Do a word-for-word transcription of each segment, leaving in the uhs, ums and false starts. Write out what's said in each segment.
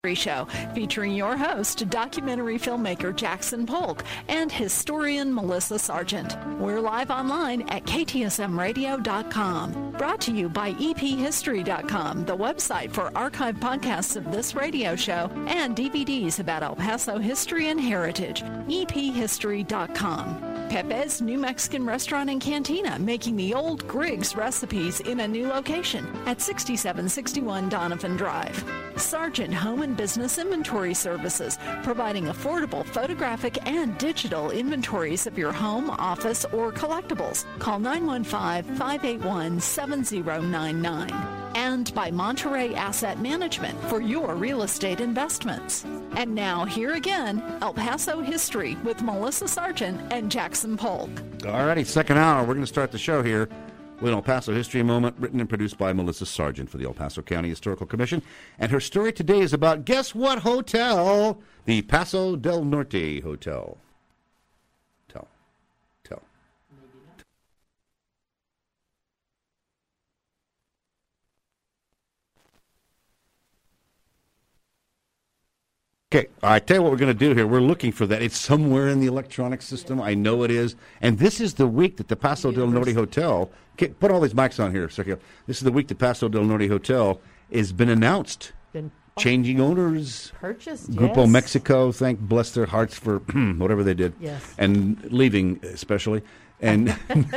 Show, featuring your host, documentary filmmaker Jackson Polk and historian Melissa Sargent. We're live online at K T S M radio dot com. Brought to you by E P history dot com, the website for archive podcasts of this radio show and D V Ds about El Paso history and heritage. E P history dot com. Pepe's New Mexican Restaurant and Cantina, making the old Griggs recipes in a new location at sixty-seven sixty-one Donovan Drive. Sargent Home and Business Inventory Services, providing affordable photographic and digital inventories of your home, office, or collectibles. Call nine one five, five eight one, seven zero nine nine. And by Monterey Asset Management for your real estate investments. And now, here again, El Paso History with Melissa Sargent and Jackson Polk. All righty, second hour. We're going to start the show here with El Paso History Moment, written and produced by Melissa Sargent for the El Paso County Historical Commission. And her story today is about, guess what hotel? The Paso del Norte Hotel. Tell. Tell. Okay, I tell you what we're going to do here. We're looking for that. It's somewhere in the electronic system. I know it is. And this is the week that the Paso del Norte Hotel, okay, put all these mics on here, Sergio. This is the week the Paso del Norte Hotel has been announced. Been Changing owners. Purchased, Grupo yes. Mexico, thank bless their hearts for whatever they did. Yes. And leaving, especially. And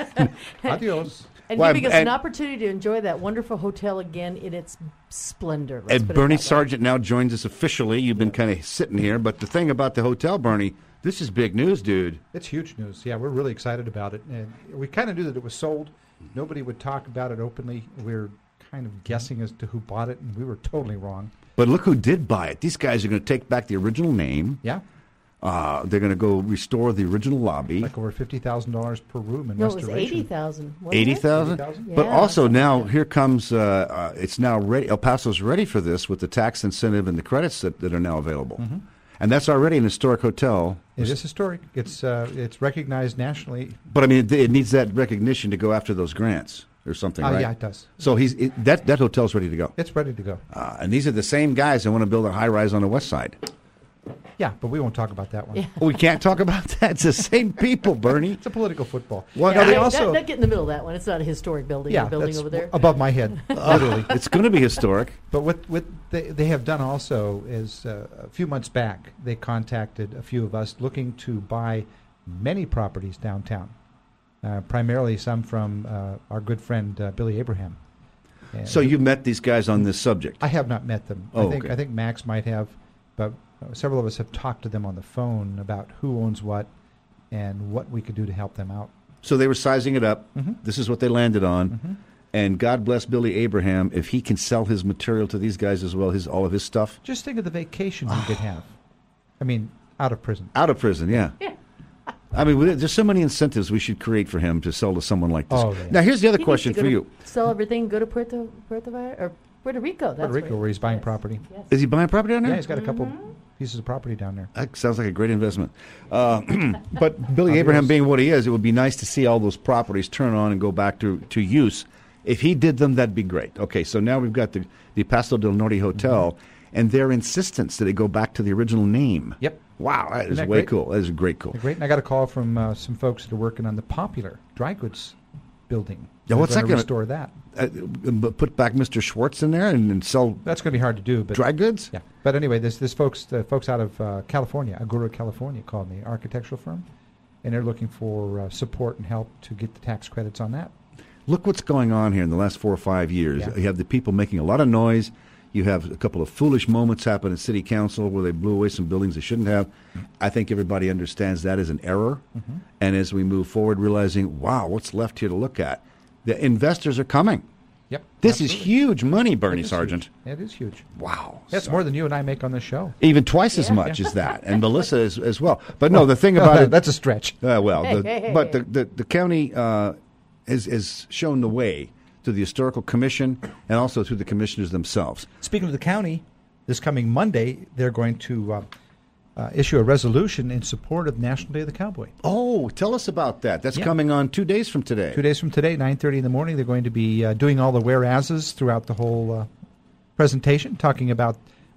Adios. And Well, giving us and- an opportunity to enjoy that wonderful hotel again in its splendor. Let's And put it Bernie that way. Sargent now joins us officially. You've been kind of sitting here. But the thing about the hotel, Bernie, this is big news, dude. It's huge news. Yeah, we're really excited about it. And we kind of knew that it was sold. Nobody would talk about it openly. We were kind of guessing as to who bought it, and we were totally wrong. But look who did buy it. These guys are going to take back the original name. Yeah. Uh, they're going to go restore the original lobby. Like over fifty thousand dollars per room in No, it was restoration. eighty thousand. eighty thousand? eighty thousand? But Yeah, also something now like that. here comes, uh, uh, it's now ready, El Paso's ready for this with the tax incentive and the credits that, that are now available. Mm-hmm. And that's already an historic hotel. It is historic. It's uh, it's recognized nationally. But I mean, it, it needs that recognition to go after those grants or something, Uh, right? Yeah, it does. So he's it, that, that hotel's ready to go. It's ready to go. Uh, and these are the same guys that want to build a high-rise on the west side. Yeah, but we won't talk about that one. Yeah. We can't talk about that. It's the same people, Bernie. It's a political football. Well, Now, I they mean, Don't- also, don't, don't get in the middle of that one. It's not a historic building. yeah, a building that's over there. above my head, literally. It's going to be historic. But what, what they, they have done also is uh, a few months back, they contacted a few of us looking to buy many properties downtown, uh, primarily some from uh, our good friend uh, Billy Abraham. And So you met these guys on this subject. I have not met them. Oh, I think okay. I think Max might have, but uh, several of us have talked to them on the phone about who owns what and what we could do to help them out. So they were sizing it up. Mhm. This is what they landed on. Mm-hmm. And God bless Billy Abraham if he can sell his material to these guys as well, his all of his stuff. Just think of the vacation he could have. I mean, out of prison. Out of prison, yeah. Yeah. I mean, we- there's so many incentives we should create for him to sell to someone like this. Oh, yeah. Now, here's the other He needs question to go for to- you. Sell everything, go to Puerto Puerto Vallarta, or Puerto Rico. That's Puerto Rico, where he's buying yes. property. Yes. Is he buying property down there? Yeah, he's got a couple Mm-hmm. pieces of property down there. That sounds like a great investment. Uh, but Billy Adios. Abraham being what he is, it would be nice to see all those properties turn on and go back to, to use. If he did them, that'd be great. Okay, so now we've got the, the Paso del Norte Hotel Mm-hmm. and their insistence that it go back to the original name. Yep. Wow, that is Isn't that way great? cool. That is great cool. They're great. And I got a call from uh, some folks that are working on the popular dry goods building. Yeah, They're what's that gonna gonna- restore that? Uh, but put back Mister Schwartz in there and, and sell That's going to be hard to do. But dry goods? Yeah. But anyway, this this folks the folks out of uh, California, Agura, California, called me, architectural firm, and they're looking for uh, support and help to get the tax credits on that. Look what's going on here in the last four or five years. Yeah. You have the people making a lot of noise. You have a couple of foolish moments happen at city council where they blew away some buildings they shouldn't have. I think everybody understands that is an error. Mm-hmm. And as we move forward, realizing, wow, what's left here to look at? The investors are coming. Yep. This is absolutely. huge money, Bernie It is Sargent. huge. It is huge. Wow. That's So- more than you and I make on this show. Even twice as Yeah. much as that. And Melissa as, as well. But no, the thing about it. That's a stretch. Uh, well, Hey, the, hey, hey, but hey. the, the, the county uh, has, has shown the way to the Historical Commission and also to the commissioners themselves. Speaking of the county, this coming Monday, they're going to uh, uh, issue a resolution in support of National Day of the Cowboy. Oh, tell us about that. That's Yeah. coming on two days from today. Two days from today, nine thirty in the morning, they're going to be uh, doing all the whereases throughout the whole uh, presentation, talking about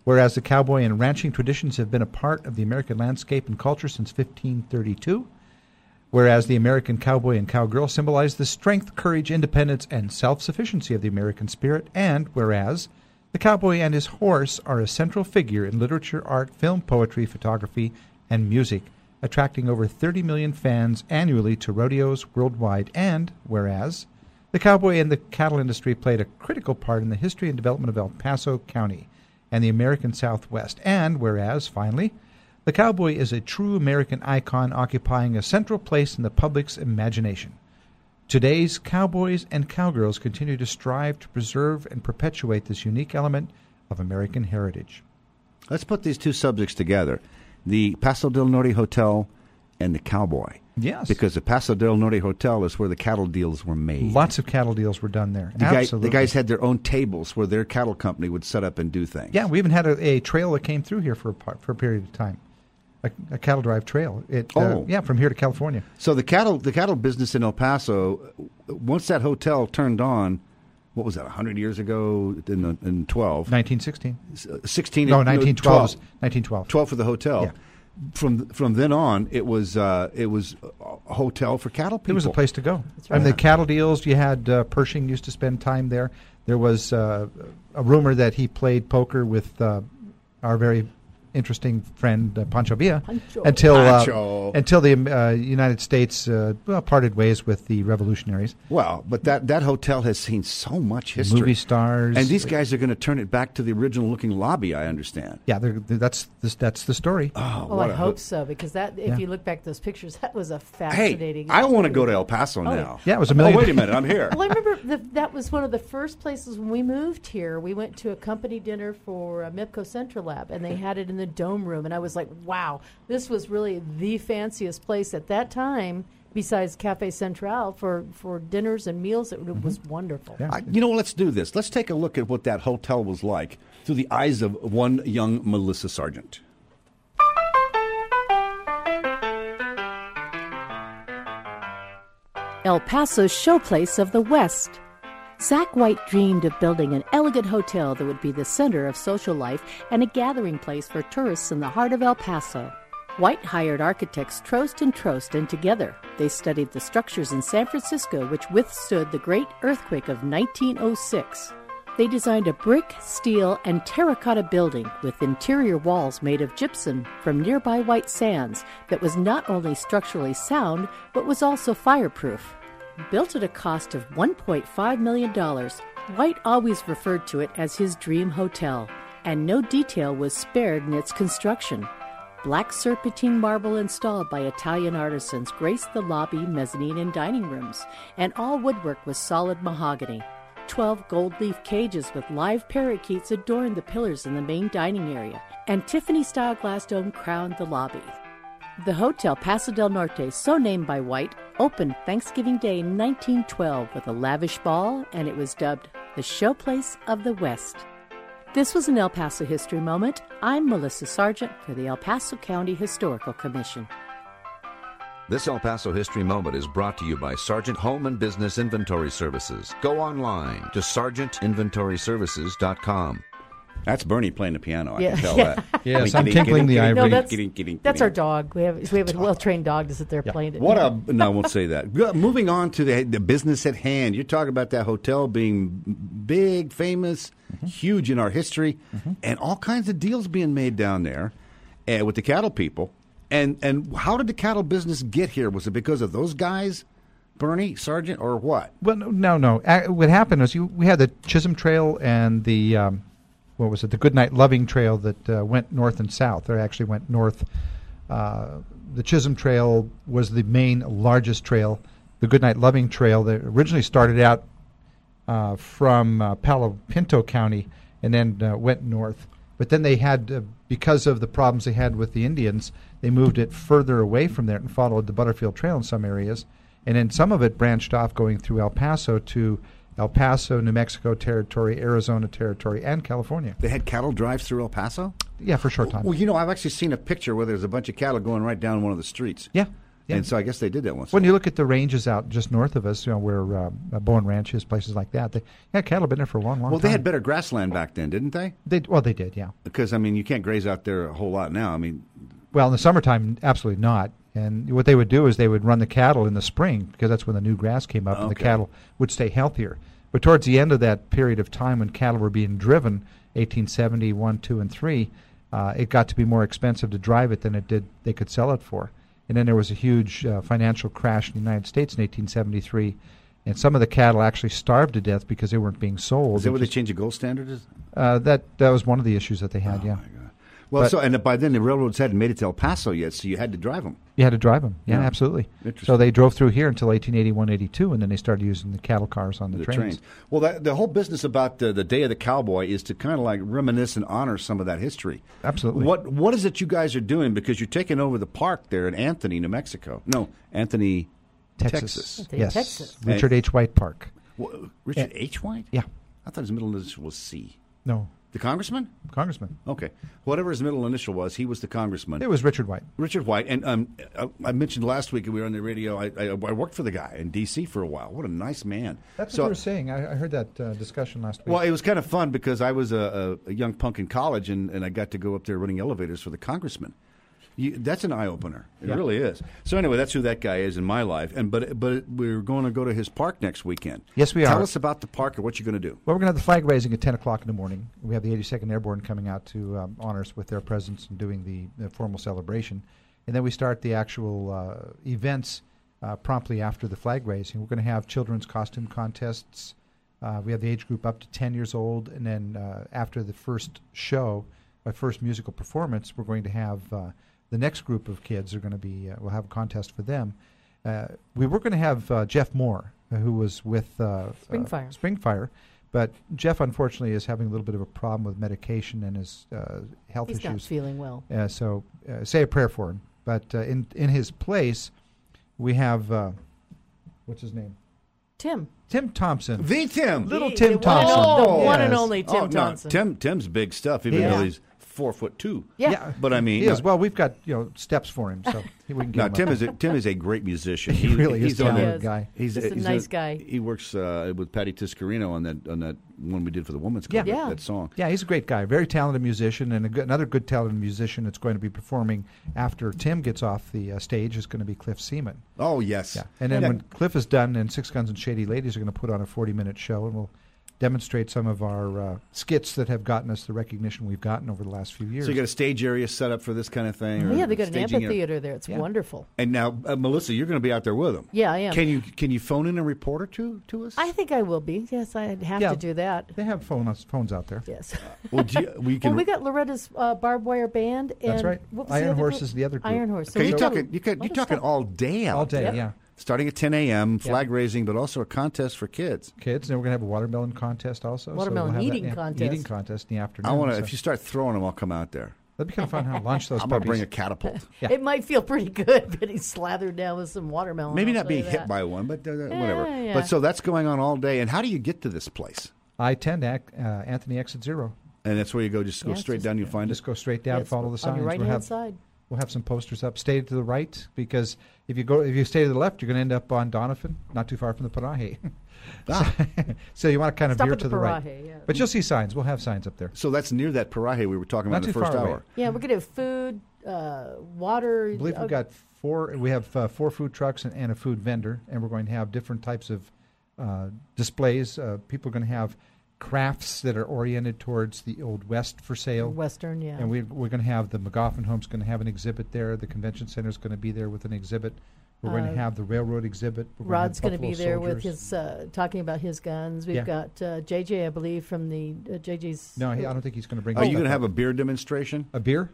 Whereas the cowboy and ranching traditions have been a part of the American landscape and culture since fifteen thirty-two. Whereas the American cowboy and cowgirl symbolize the strength, courage, independence, and self-sufficiency of the American spirit. And whereas the cowboy and his horse are a central figure in literature, art, film, poetry, photography, and music, attracting over thirty million fans annually to rodeos worldwide. And whereas the cowboy and the cattle industry played a critical part in the history and development of El Paso County and the American Southwest. And whereas, finally, the cowboy is a true American icon occupying a central place in the public's imagination. Today's cowboys and cowgirls continue to strive to preserve and perpetuate this unique element of American heritage. Let's put these two subjects together, the Paso del Norte Hotel and the cowboy. Yes. Because the Paso del Norte Hotel is where the cattle deals were made. Lots of cattle deals were done there. The, guy, Absolutely. the guys had their own tables where their cattle company would set up and do things. Yeah, we even had a, a trail that came through here for a, part, for a period of time. A, a cattle drive trail. It, oh. Uh, yeah, from here to California. So the cattle the cattle business in El Paso, once that hotel turned on, what was that, one hundred years ago in the, in twelve? nineteen sixteen. sixteen. No, nineteen twelve. twelve. nineteen twelve. twelve for the hotel. Yeah. From from then on, it was uh, it was a hotel for cattle people. It was a place to go. That's right. And the cattle deals, you had uh, Pershing used to spend time there. There was uh, a rumor that he played poker with uh, our very interesting friend uh, Pancho Villa Pancho. until uh, Pancho. until the uh, United States uh, well parted ways with the revolutionaries. Well, but that, that hotel has seen so much history. Movie stars. And these guys are going to turn it back to the original looking lobby, I understand. Yeah, they're, they're, that's this, that's the story. Oh, Oh, what I a hope ho- so, because that if Yeah. you look back at those pictures, that was a Hey, fascinating. I want to go to experience. El Paso Oh, now. Yeah, it was a million. Oh, wait a minute, I'm here. Well, I remember the, that was one of the first places when we moved here. We went to a company dinner for uh, MIPCO Central Lab, and they had it in the dome room. And I was like, wow, this was really the fanciest place at that time, besides Cafe Central, for, for dinners and meals. It, it was wonderful. Yeah. I, you know, let's do this. Let's take a look at what that hotel was like through the eyes of one young Melissa Sargent. El Paso's showplace of the West. Zach White dreamed of building an elegant hotel that would be the center of social life and a gathering place for tourists in the heart of El Paso. White hired architects Trost and Trost, and together they studied the structures in San Francisco which withstood the great earthquake of nineteen oh six. They designed a brick, steel, and terracotta building with interior walls made of gypsum from nearby white sands that was not only structurally sound, but was also fireproof. Built at a cost of one point five million dollars, White always referred to it as his dream hotel, and no detail was spared in its construction. Black serpentine marble installed by Italian artisans graced the lobby, mezzanine, and dining rooms, and all woodwork was solid mahogany. Twelve gold leaf cages with live parakeets adorned the pillars in the main dining area, and Tiffany-style glass dome crowned the lobby. The Hotel Paso del Norte, so named by White, opened Thanksgiving Day nineteen twelve with a lavish ball, and it was dubbed the Showplace of the West. This was an El Paso History Moment. I'm Melissa Sargent for the El Paso County Historical Commission. This El Paso History Moment is brought to you by Sargent Home and Business Inventory Services. Go online to sargent inventory services dot com. That's Bernie playing the piano, I Yeah. can tell Yeah. that. Yes, I I'm mean, tinkling the getting- ivory. No, that's, getting- getting- that's our getting- dog. We have we have a well-trained dog to sit there playing it. What a no, I won't say that. Go- Moving on to the the business at hand. You're talking about that hotel being big, famous, Mm-hmm. huge in our history, and all kinds of deals being made down there uh, with the cattle people. And and how did the cattle business get here? Was it because of those guys, Bernie Sargent, or what? Well, no, no. no. A- What happened was you, we had the Chisholm Trail and the, um, what was it, the Goodnight Loving Trail that uh, went north and south. Or actually went north. Uh, the Chisholm Trail was the main, largest trail. The Goodnight Loving Trail that originally started out uh, from uh, Palo Pinto County and then uh, went north. But then they had, uh, because of the problems they had with the Indians, they moved it further away from there and followed the Butterfield Trail in some areas. And then some of it branched off going through El Paso to El Paso, New Mexico territory, Arizona territory, and California. They had cattle drive through El Paso? Yeah, for a short time. Well, you know, I've actually seen a picture where there's a bunch of cattle going right down one of the streets. Yeah. Yeah. And so I guess they did that once. When you look at the ranges out just north of us, you know, where uh, Bowen Ranch is, places like that, they, yeah, cattle have been there for a long, long well, time. they had better grassland back then, didn't they? They, well, they did, yeah. Because, I mean, you can't graze out there a whole lot now. I mean, Well, in the summertime, absolutely not. And what they would do is they would run the cattle in the spring because that's when the new grass came up and the Okay. cattle would stay healthier. But towards the end of that period of time when cattle were being driven, eighteen seventy, one, two, and three, uh, it got to be more expensive to drive it than it did they could sell it for. And then there was a huge uh, financial crash in the United States in eighteen seventy-three, and some of the cattle actually starved to death because they weren't being sold. is that It where they just- changed the gold standard? Is? uh, that that was one of the issues that they had, yeah. Oh, my God. Well, But- so and by then the railroads hadn't made it to El Paso yet, so you had to drive them. You had to drive them, yeah, Yeah. absolutely. Interesting. So they drove through here until eighteen eighty-one, eighty-two, and then they started using the cattle cars on the, The trains. trains. Well, that, the whole business about uh, the Day of the Cowboy is to kind of like reminisce and honor some of that history. Absolutely. What What is it you guys are doing? Because you're taking over the park there in Anthony, New Mexico. No, Anthony, Texas. Texas. Anthony, Yes. Texas. Richard H. White Park. Wha- Richard H. White? Yeah. I thought his middle initial was C. No, The congressman? Congressman. Okay. Whatever his middle initial was, he was the congressman. It was Richard White. Richard White. And um, I, I mentioned last week we were on the radio, I, I, I worked for the guy in D C for a while. What a nice man. That's So- what you were saying. I, I heard that uh, discussion last week. Well, it was kind of fun because I was a, a, a young punk in college, and, and I got to go up there running elevators for the congressman. You, that's an eye opener. It Yeah. really is. So anyway, that's who that guy is in my life. And but but we're going to go to his park next weekend. Yes, we Tell are. us about the park and what you're going to do. Well, we're going to have the flag raising at ten o'clock in the morning. We have the eighty-second Airborne coming out to um, honor us with their presence and doing the, the formal celebration. And then we start the actual uh, events uh, promptly after the flag raising. We're going to have children's costume contests. Uh, we have the age group up to ten years old. And then uh, after the first show, our first musical performance, we're going to have uh, the next group of kids are going to be, uh, we'll have a contest for them. Uh, we were going to have uh, Jeff Moore, uh, who was with uh, Springfire. Uh, Springfire. But Jeff, unfortunately, is having a little bit of a problem with medication and his uh, health He's not issues. feeling well. Uh, so uh, say a prayer for him. But uh, in in his place, we have, uh, what's his name? Tim. Tim Thompson. The Tim. Little The- Tim the one and Thompson. only- the one and Yes. only Tim oh, no, Thompson. Tim Tim's big stuff, even Yeah. though he's four foot two. Yeah. But I mean, He is. no, Well, we've got you know steps for him, so we can get no, him Tim up. is a, Tim is a great musician. He really is he's a on talented that- guy. He's Just a he's nice guy. He works uh, with Patty Tiscarino on that on that one we did for the Women's Club. Yeah. that, Yeah. that song. Yeah, he's a great guy. Very talented musician, and a good, another good talented musician that's going to be performing after Tim gets off the uh, stage is going to be Cliff Seaman. Oh yes. Yeah, and then Yeah. when Cliff is done, then Six Guns and Shady Ladies are going to put on a forty-minute show, and we'll demonstrate some of our uh, skits that have gotten us the recognition we've gotten over the last few years. So you got a stage area set up for this kind of thing? or Oh, yeah, they got an staging area? amphitheater there. It's Yeah. wonderful. And now, uh, Melissa, you're going to be out there with them. Yeah, I am. Can you can you phone in a report or two to us? I think I will be. Yes, I'd have Yeah. to do that. They have phone, phones out there. Yes. well, do you, we can. Well, we got Loretta's uh, barbed wire band. And That's right. what was the Iron other Horse group? is the other group. Iron Horse. So Okay, we you're got talking. a You can, lot you're of talking stuff. all day out All day, there. yeah. Starting at ten a.m. Flag raising, but also a contest for kids. Kids, and we're going to have a watermelon contest also. so Watermelon we'll have that- eating yeah, contest. Eating contest in the afternoon. I want to. so If you start throwing them, I'll come out there. that'd be kind of fun. How launch those I'm going puppies. to bring a catapult. Yeah. It might feel pretty good getting slathered down with some watermelon. Maybe I'll not tell being you hit that. by one, but uh, whatever. yeah. But so that's going on all day. And how do you get to this place? I ten to uh, Anthony Exit Zero. And that's where you go. Just go Yeah, it's straight just- down. You'll find Just it. go straight down, Yes, follow the signs. on your right we'll hand have side. we'll have some posters up. Stay to the right because if you go if you stay to the left, you're going to end up on Donovan, not too far from the Paraje. Ah, so you want to kind of Stop veer at to the the right. Paraje, yeah. But you'll see signs. We'll have signs up there. so that's near that Paraje we were talking about Not in the too first far away. hour. Yeah, we're gonna have food, uh, water. I believe uh, we've got four. We have uh, four food trucks and, and a food vendor, and we're going to have different types of uh, displays. Uh, people are going to have crafts that are oriented towards the Old West for sale. Western, yeah. And we, we're going to have the McGoffin Home's going to have an exhibit there. The convention center is going to be there with an exhibit. We're going Uh, to have the railroad exhibit. We're Rod's going going to to be there with his uh, talking about his guns. We've Yeah. got uh, J J, I believe, from the uh, J J's. No, he, I don't think he's going to bring. Are his you stuff going to have up. a beer demonstration? a beer?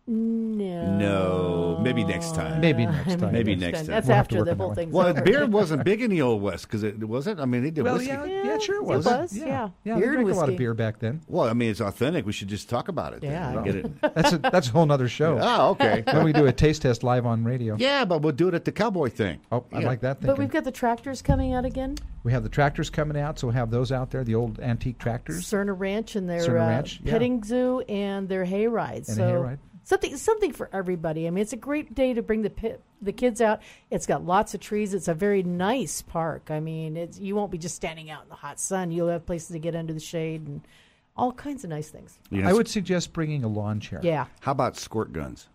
No. No, maybe next time. Maybe next time. Maybe next time. That's We'll have to after work the on that whole one. thing's Well, over. beer wasn't big in the Old West because it was it. I mean, they did Well, whiskey. yeah, Yeah, yeah, sure it it was. was, Yeah, yeah. yeah. Beer They and drank a lot of whiskey. beer back then. Well, I mean, it's authentic. We should just talk about it. then. Yeah. Get it. That's a that's a whole other show. Oh, okay. Then we do a taste test live on radio. Yeah, but we'll do it at the cowboy thing. Oh, I Yeah. like that But thinking. we've got the tractors coming out again. We have the tractors coming out, so we'll have those out there, the old antique tractors. Cerna Ranch and their Cerna uh, Ranch, yeah. petting zoo and their hay rides. And so a hayride. Something something for everybody. I mean, it's a great day to bring the pi- the kids out. It's got lots of trees. It's a very nice park. I mean, it's, you won't be just standing out in the hot sun. You'll have places to get under the shade and all kinds of nice things. Yes. I would suggest bringing a lawn chair. Yeah. How about squirt guns?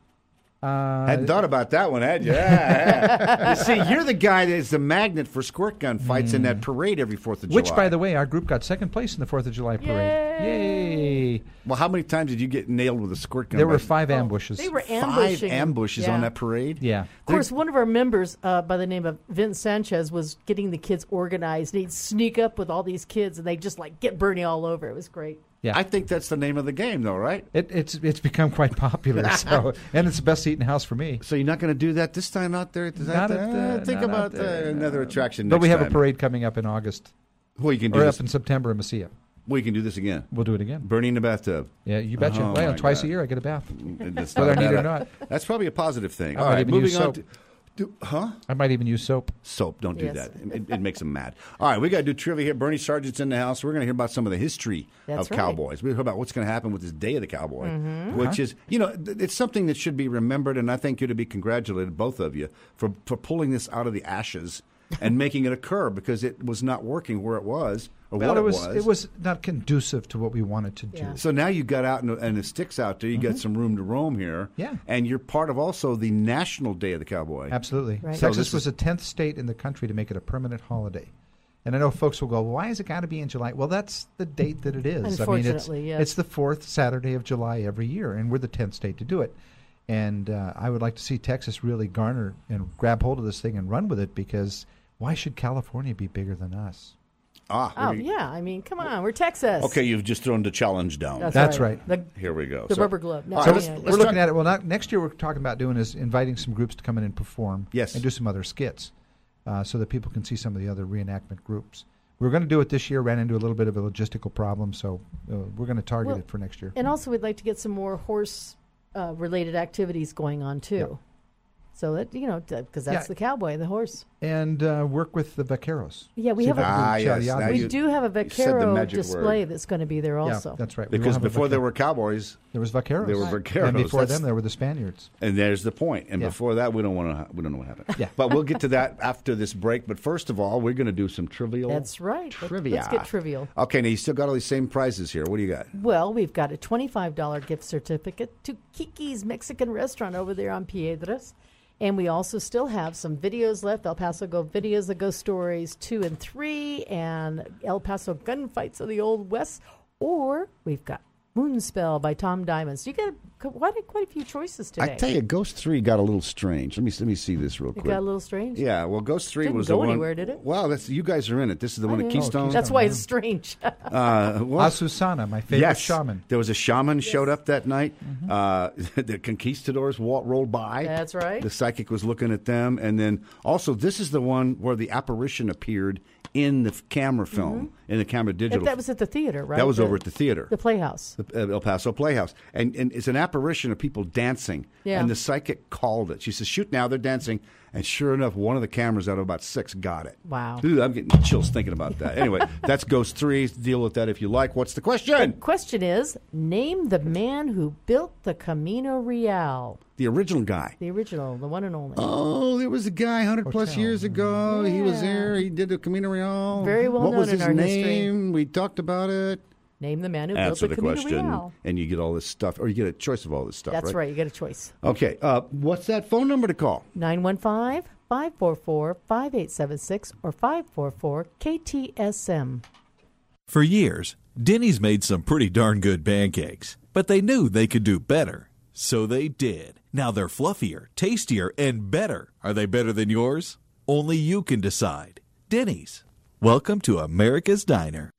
Uh, Hadn't thought about that one, had you? Yeah, yeah. You see, you're the guy that's the magnet for squirt gun fights mm. in that parade every fourth of July. Which, by the way, our group got second place in the fourth of July parade. Yay! Yay! Well, how many times did you get nailed with a squirt gun? There were five ambushes. They were Five ambushing. ambushes yeah. on that parade? Yeah. Of course, one of our members uh, by the name of Vince Sanchez was getting the kids organized. He'd sneak up with all these kids, and they'd just like get Bernie all over. It was great. Yeah. I think that's the name of the game, though, right? It, it's it's become quite popular, so and it's the best seat in the house for me. So you're not going to do that this time out there? Is that Not the, at the- uh, think not about out there, uh, another attraction. But next we have time. a parade coming up in August, Well, you can do or this. up in September in Mesilla. We can do this again. We'll do it again. Bernie in the bathtub. Yeah, you betcha. Oh, well, my twice God. a year I get a bath. That's Whether I not need it bad. or not. That's probably a positive thing. I All might right, even moving use on. soap. To, do, huh? I might even use soap. Soap. Don't do Yes. that. It, it makes them mad. All right, we got to do trivia here. Bernie Sargent's in the house. We're going to hear about some of the history That's of right. cowboys. We hear about what's going to happen with this Day of the Cowboy, Mm-hmm. which Uh-huh. is, you know, th- it's something that should be remembered, and I think you're to be congratulated, both of you, for, for pulling this out of the ashes and making it occur because it was not working where it was or Well, what it it was was. it was not conducive to what we wanted to do. Yeah. So now you got out and, and the sticks out there. You got some room to roam here. Mm-hmm. Yeah. And you're part of also the National Day of the Cowboy. Absolutely. Right. So Texas this was is- the tenth state in the country to make it a permanent holiday. And I know folks will go, well, why has it got to be in July? Well, that's the date that it is. I mean, it's, Unfortunately, yes. it's the fourth Saturday of July every year, and we're the tenth state to do it. And uh, I would like to see Texas really garner and grab hold of this thing and run with it, because why should California be bigger than us? Ah. Oh, we- yeah. I mean, come on. We're Texas. Okay, you've just thrown the challenge down. That's, That's right. right. The, Here we go. the So- rubber glove. No, All So right, yeah, let's- yeah. we're looking talk- at it. Well, not, next year we're talking about doing is inviting some groups to come in and perform. Yes. And do some other skits, uh, so that people can see some of the other reenactment groups. We were going to do it this year. Ran into a little bit of a logistical problem, so uh, we're going to target Well, it for next year. And also, we'd like to get some more horse-related activities going on, too. Yep. So that, you know, because that's Yeah. the cowboy, the horse. And uh, work with the vaqueros. Yeah, we See have if a- I can Ah, do yes. Chariot. Now We you- do have a you said the vaquero magic display word. that's going to be there Yeah, also. that's right. We will Because have a before there vaquero- were cowboys, there was vaqueros. there were Right. vaqueros. And before That's- them, there were the Spaniards. and there's the point. And Yeah. before that, we don't want to. We don't know what happened. Yeah. But we'll get to that after this break. But first of all, we're going to do some trivial. That's right. Let's- Trivia. Let's get trivial. Okay, now you still got all these same prizes here. What do you got? Well, we've got a twenty-five dollars gift certificate to Kiki's Mexican restaurant over there on Piedras. And we also still have some videos left, El Paso Go Videos, the Ghost Stories two and three, and El Paso Gunfights of the Old West. Or we've got Moonspell by Tom Diamond. So you got quite a, quite a few choices today. I tell you, Ghost Three got a little strange. Let me let me see this real It quick. got a little strange. Yeah, well, Ghost Three Didn't was go the one. anywhere, did it? Well, that's you guys are in it. This is the I one at know. Keystone. That's why it's strange. Uh, well, Asusana, my favorite yes, shaman. there was a shaman showed up that night. Uh, the conquistadors wa- rolled by. That's right. The psychic was looking at them, and then also this is the one where the apparition appeared in the f- camera film, in the camera digital. And that was at the theater, right? That was The- over at the theater. The Playhouse. The uh, El Paso Playhouse, and and it's an apparition of people dancing. Yeah. And the psychic called it. She says, "Shoot now!" They're dancing, and sure enough, one of the cameras out of about six got it. Wow. Ooh, I'm getting chills thinking about that. Anyway, that's Ghost Three. Deal with that if you like. What's the question? Question is, name the man who built the Camino Real. The original guy. The original, the one and only. Oh, there was a guy hundred plus Hotel. years ago. He was Yeah. there. He did the Camino Real. Very well What known was in his our history. name? We talked about it. Name the man who Answer built the the Camino question, Real. and you get all this stuff, or you get a choice of all this stuff. That's right. You get a choice. Okay. Uh, what's that phone number to call? nine one five, five four four, five eight seven six or five four four K T S M. For years, Denny's made some pretty darn good pancakes, but they knew they could do better. So they did. Now they're fluffier, tastier, and better. Are they better than yours? Only you can decide. Denny's. Welcome to America's Diner.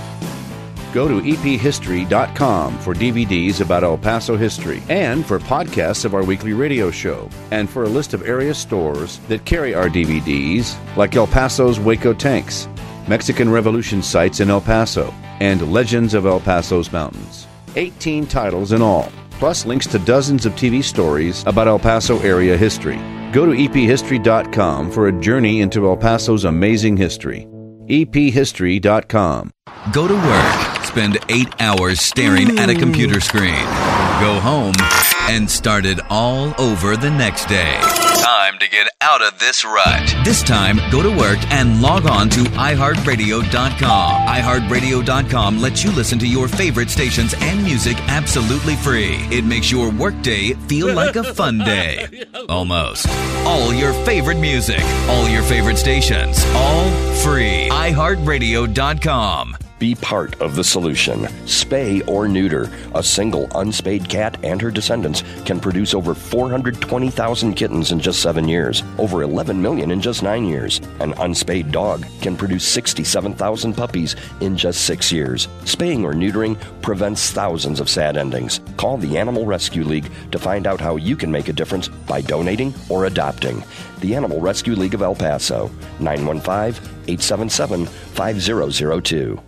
Go to e p history dot com for D V Ds about El Paso history and for podcasts of our weekly radio show and for a list of area stores that carry our D V Ds like El Paso's Waco Tanks, Mexican Revolution sites in El Paso, and Legends of El Paso's Mountains. eighteen titles in all, plus links to dozens of T V stories about El Paso area history. Go to e p history dot com for a journey into El Paso's amazing history. e p history dot com. Go to work. Spend eight hours staring at a computer screen. go home, and start it all over the next day. Time to get out of this rut. This time, go to work and log on to i heart radio dot com. i heart radio dot com lets you listen to your favorite stations and music absolutely free. It makes your workday feel like a fun day. Almost. All your favorite music, all your favorite stations, all free. i heart radio dot com. Be part of the solution. Spay or neuter. A single unspayed cat and her descendants can produce over four hundred twenty thousand kittens in just seven years, over eleven million in just nine years. An unspayed dog can produce sixty-seven thousand puppies in just six years. Spaying or neutering prevents thousands of sad endings. Call the Animal Rescue League to find out how you can make a difference by donating or adopting. The Animal Rescue League of El Paso, nine one five, eight seven seven, five zero zero two.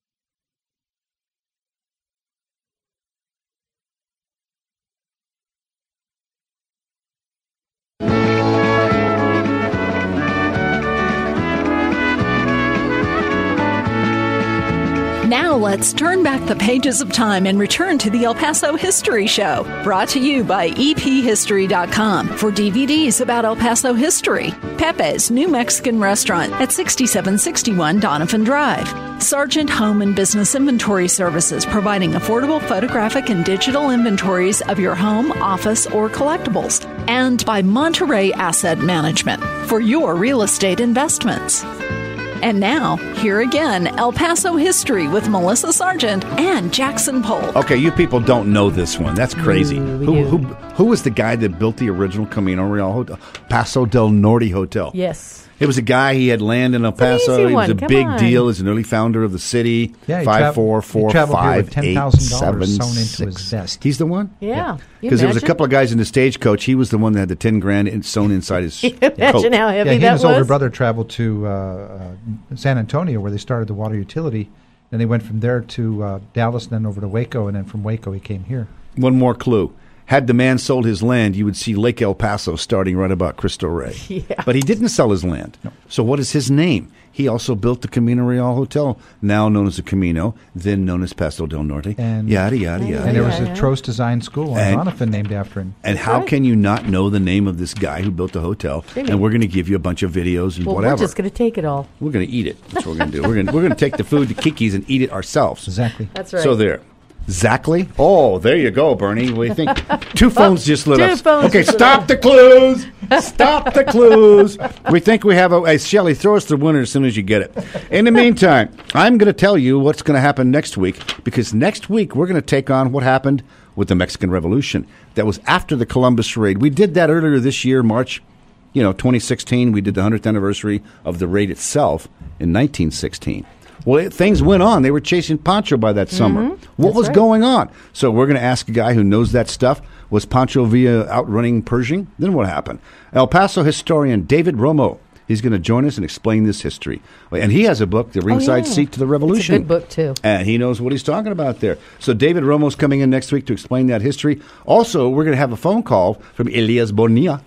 Now let's turn back the pages of time and return to the El Paso History Show, brought to you by e p history dot com for D V Ds about El Paso history. Pepe's New Mexican Restaurant at sixty-seven sixty-one Donovan Drive. Sargent Home and Business Inventory Services, providing affordable photographic and digital inventories of your home, office, or collectibles. And by Monterey Asset Management for your real estate investments. And now, here again, El Paso History with Melissa Sargent and Jackson Polk. Okay, you people don't know this one. That's crazy. Ooh, we who, do. who who was the guy that built the original Camino Real Hotel? Paso del Norte Hotel. Yes. It was a guy, he had land in El It's an Paso. easy He was one. a Come big on. deal. He's an early founder of the city. Yeah, he five trav- four he four traveled here with five eight ten thousand seven dollars sewn into six. his vest. He's the one? Yeah. You Because there was a imagine? couple of guys in the stagecoach. He was the one that had the ten grand in, sewn inside his Can you imagine coat. how heavy Yeah, he that and his was? older brother traveled to uh, uh, San Antonio, where they started the water utility. Then they went from there to uh, Dallas, and then over to Waco, and then from Waco he came here. One more clue. Had the man sold his land, you would see Lake El Paso starting right about Cristo Rey. Yeah. But he didn't sell his land. No. So what is his name? He also built the Camino Real Hotel, now known as the Camino, then known as Paso del Norte, And- yada, yada, And yada. And there yeah, was yeah. a Trost Design School on And- Doniphan named after him. And how right. can you not know the name of this guy who built the hotel? Really? And we're going to give you a bunch of videos and well, whatever. we're just going to take it all. We're going to eat it. That's what we're going to do. We're going to we're going to take the food to Kiki's and eat it ourselves. Exactly. That's right. So there. Exactly. Oh, there you go, Bernie. What do you think? Two phones just lit Two up. phones Okay, just lit stop up. the clues. Stop the clues. We think we have a. Hey, Shelly, throw us the winner as soon as you get it. In the meantime, I'm going to tell you what's going to happen next week, because next week we're going to take on what happened with the Mexican Revolution. That was after the Columbus raid. We did that earlier this year, March, you know, twenty sixteen. We did the hundredth anniversary of the raid itself in nineteen sixteen. Well, it, things went on. They were chasing Pancho by that summer. What That's was right. going on? So we're going to ask a guy who knows that stuff. Was Pancho Villa outrunning Pershing? Then what happened? El Paso historian David Romo. He's going to join us and explain this history. And he has a book, The Ringside Oh, yeah. Seat to the Revolution. It's a good book, too. And he knows what he's talking about there. So David Romo's coming in next week to explain that history. Also, we're going to have a phone call from Elias Bonilla.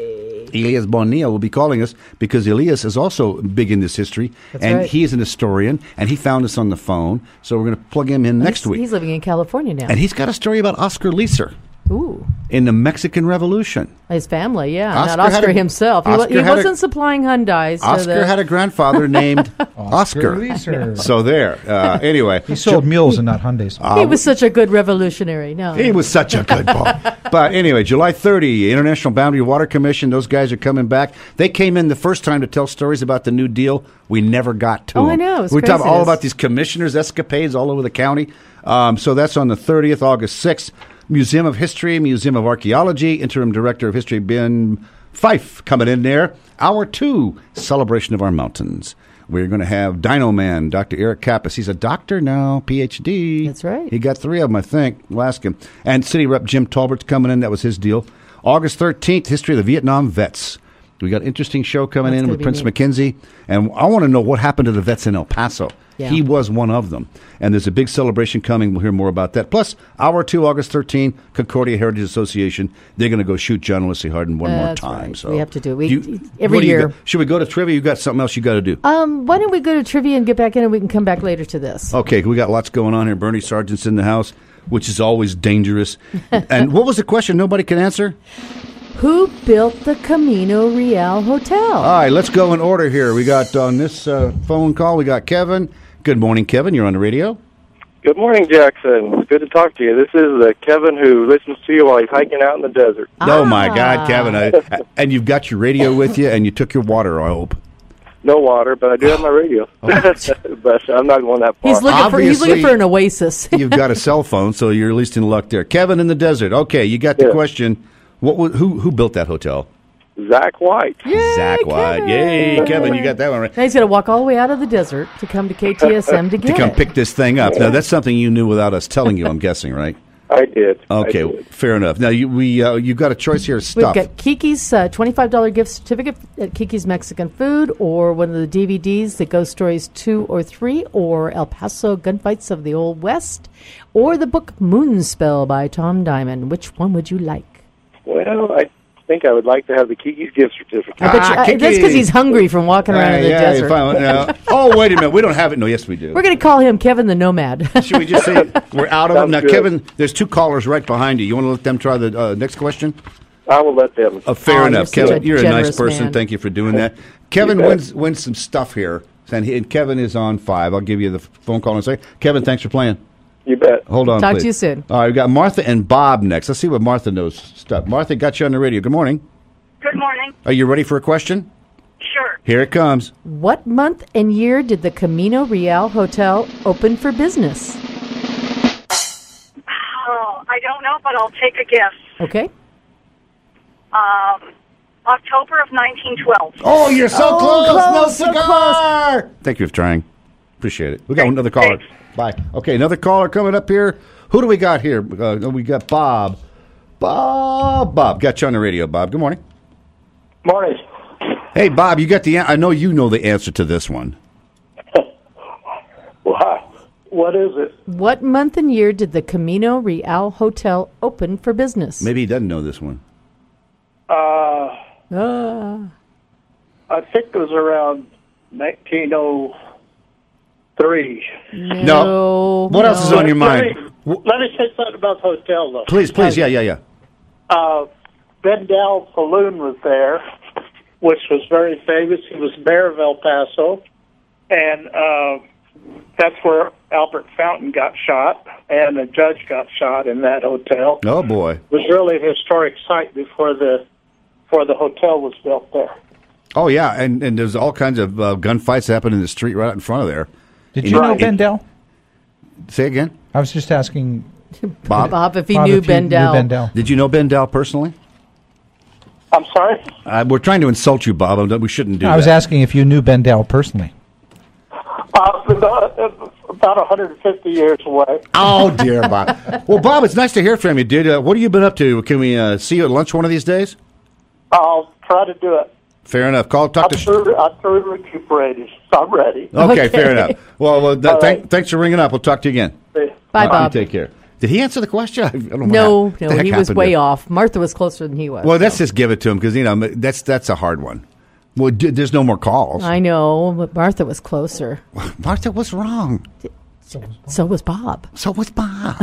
Elias Bonilla will be calling us because Elias is also big in this history. That's and right. he is an historian, and he found us on the phone. So we're going to plug him in next he's, week. He's living in California now. And he's got a story about Oscar Leeser Ooh. in the Mexican Revolution. His family, yeah. Oscar Not had Oscar a- himself. He, wa- Oscar he had a- wasn't supplying Hyundais. to Oscar the, had a grandfather named Oscar. Leeser. So there. Uh, anyway. He sold mules and not Hyundais. He was such a good revolutionary. No. He was such a good boy. But anyway, July thirtieth, International Boundary Water Commission, those guys are coming back. They came in the first time to tell stories about the New Deal. We never got to Oh, them. I know. It's We're talking all craziness. about these commissioners' escapades all over the county. Um, so that's on the thirtieth, August sixth. Museum of History, Museum of Archaeology, Interim Director of History Ben Fife coming in there. Hour two, Celebration of Our Mountains. We're going to have Dino Man, Doctor Eric Kappas. He's a doctor now, P H D. That's right. He got three of them, I think. We'll ask him. And City Rep Jim Tolbert's coming in. That was his deal. August thirteenth, History of the Vietnam Vets. We got an interesting show coming That's in gonna with be Prince neat. McKenzie. And I want to know what happened to the vets in El Paso. Yeah. He was one of them. And there's a big celebration coming. We'll hear more about that. Plus, hour two, August thirteenth, Concordia Heritage Association. They're going to go shoot John Wesley Hardin one more That's time. right. So We have to do it. We- you- every what do you year. got? Should we go to trivia? You got something else you got to do? Um, why don't we go to trivia and get back in, and we can come back later to this. Okay, we got lots going on here. Bernie Sargent's in the house. which is always dangerous. And what was the question nobody can answer? Who built the Camino Real Hotel? All right, let's go in order here. We got on this uh, phone call, we got Kevin. Good morning, Kevin. You're on the radio. Good morning, Jackson. It's good to talk to you. This is uh, Kevin who listens to you while he's hiking out in the desert. Oh, my God, Kevin. I, and you've got your radio with you, and you took your water, I hope. No water, but I do have my radio. But I'm not going that far. He's looking, for, he's looking for an oasis. You've got a cell phone, so you're at least in luck there. Kevin in the desert. Okay, you got the Yeah. question. What? was- Who who built that hotel? Zach White. Yay, Zach White. Kevin. Yay, Kevin, you got that one right. Now he's going to walk all the way out of the desert to come to K T S M to get To come it. pick this thing up. Now, that's something you knew without us telling you, I'm guessing, right? I did. Okay, I did. fair enough. Now, you we uh, you've got a choice here of We've stuff. got Kiki's uh, twenty-five dollars gift certificate at Kiki's Mexican Food, or one of the D V Ds, The Ghost Stories two or three, or El Paso Gunfights of the Old West, or the book Moonspell by Tom Diamond. Which one would you like? Well, I think I would like to have the Kiki's gift certificate. I bet you, Ah, uh, Kiki. that's because he's hungry from walking around Uh, in the yeah, desert. you find- no. Oh, wait a minute. We don't have it. No, yes, we do. We're going to call him Kevin the Nomad. Should we just say we're out of it? Sounds Now, good. Kevin, there's two callers right behind you. You want to let them try the uh, next question? I will let them. Uh, fair Oh, enough, you're such Kevin. a You're a nice generous person. man. Thank you for doing that. Kevin bet. wins wins some stuff here, and, he, and Kevin is on five. I'll give you the phone call in a second. Kevin, thanks for playing. You bet. Hold on, Talk to please. you soon. All right, we got Martha and Bob next. Let's see what Martha knows stuff. Martha, got you on the radio. Good morning. Good morning. Are you ready for a question? Sure. Here it comes. What month and year did the Camino Real Hotel open for business? Oh, I don't know, but I'll take a guess. Okay. Um, October of nineteen twelve. Oh, you're so Oh, close. close, No so cigar. Thank you for trying. Appreciate it. We got another caller. Thanks. Bye. Okay, another caller coming up here. Who do we got here? Uh, we got Bob. Bob. Bob. Got you on the radio, Bob. Good morning. Morning. Hey, Bob, you got the. An- I know you know the answer to this one. Wow. What is it? What month and year did the Camino Real Hotel open for business? Maybe he doesn't know this one. Uh, Ah. I think it was around nineteen oh three. No. What else is no. on your Let me, mind? let me say something about the hotel, though. Please, please. Yeah, yeah, yeah. Uh, Ben Dow Saloon was there, which was very famous. He was mayor of El Paso, and uh, that's where Albert Fountain got shot, and a judge got shot in that hotel. Oh, boy. It was really a historic site before the before the hotel was built there. Oh, yeah, and, and there's all kinds of uh, gunfights happening in the street right out in front of there. Did you know Ben Dell? Say again? I was just asking Bob? Bob, if he Bob knew if you Ben Dow. Ben Dell. Did you know Ben Dow personally? I'm sorry? Uh, we're trying to insult you, Bob. We shouldn't do I that. was asking if you knew Ben Dell personally. Uh, about, about one hundred fifty years away. Oh, dear, Bob. Well, Bob, it's nice to hear from you, dude. Uh, what have you been up to? Can we uh, see you at lunch one of these days? I'll try to do it. Fair enough. Call, talk I'm to. Sh- through, I'm through recuperating, so I'm ready. okay, fair enough. Well, well th- All thank, right. thanks for ringing up. We'll talk to you again. Bye, All right, Bob. you take care. Did he answer the question? I don't know. what No, hap- what the no, heck he was happened way there. off. Martha was closer than he was. Well, let's just give it to him because you know that's that's a hard one. Well, d- there's no more calls. I know, but Martha was closer. Martha, what's wrong? So was Bob. So was Bob.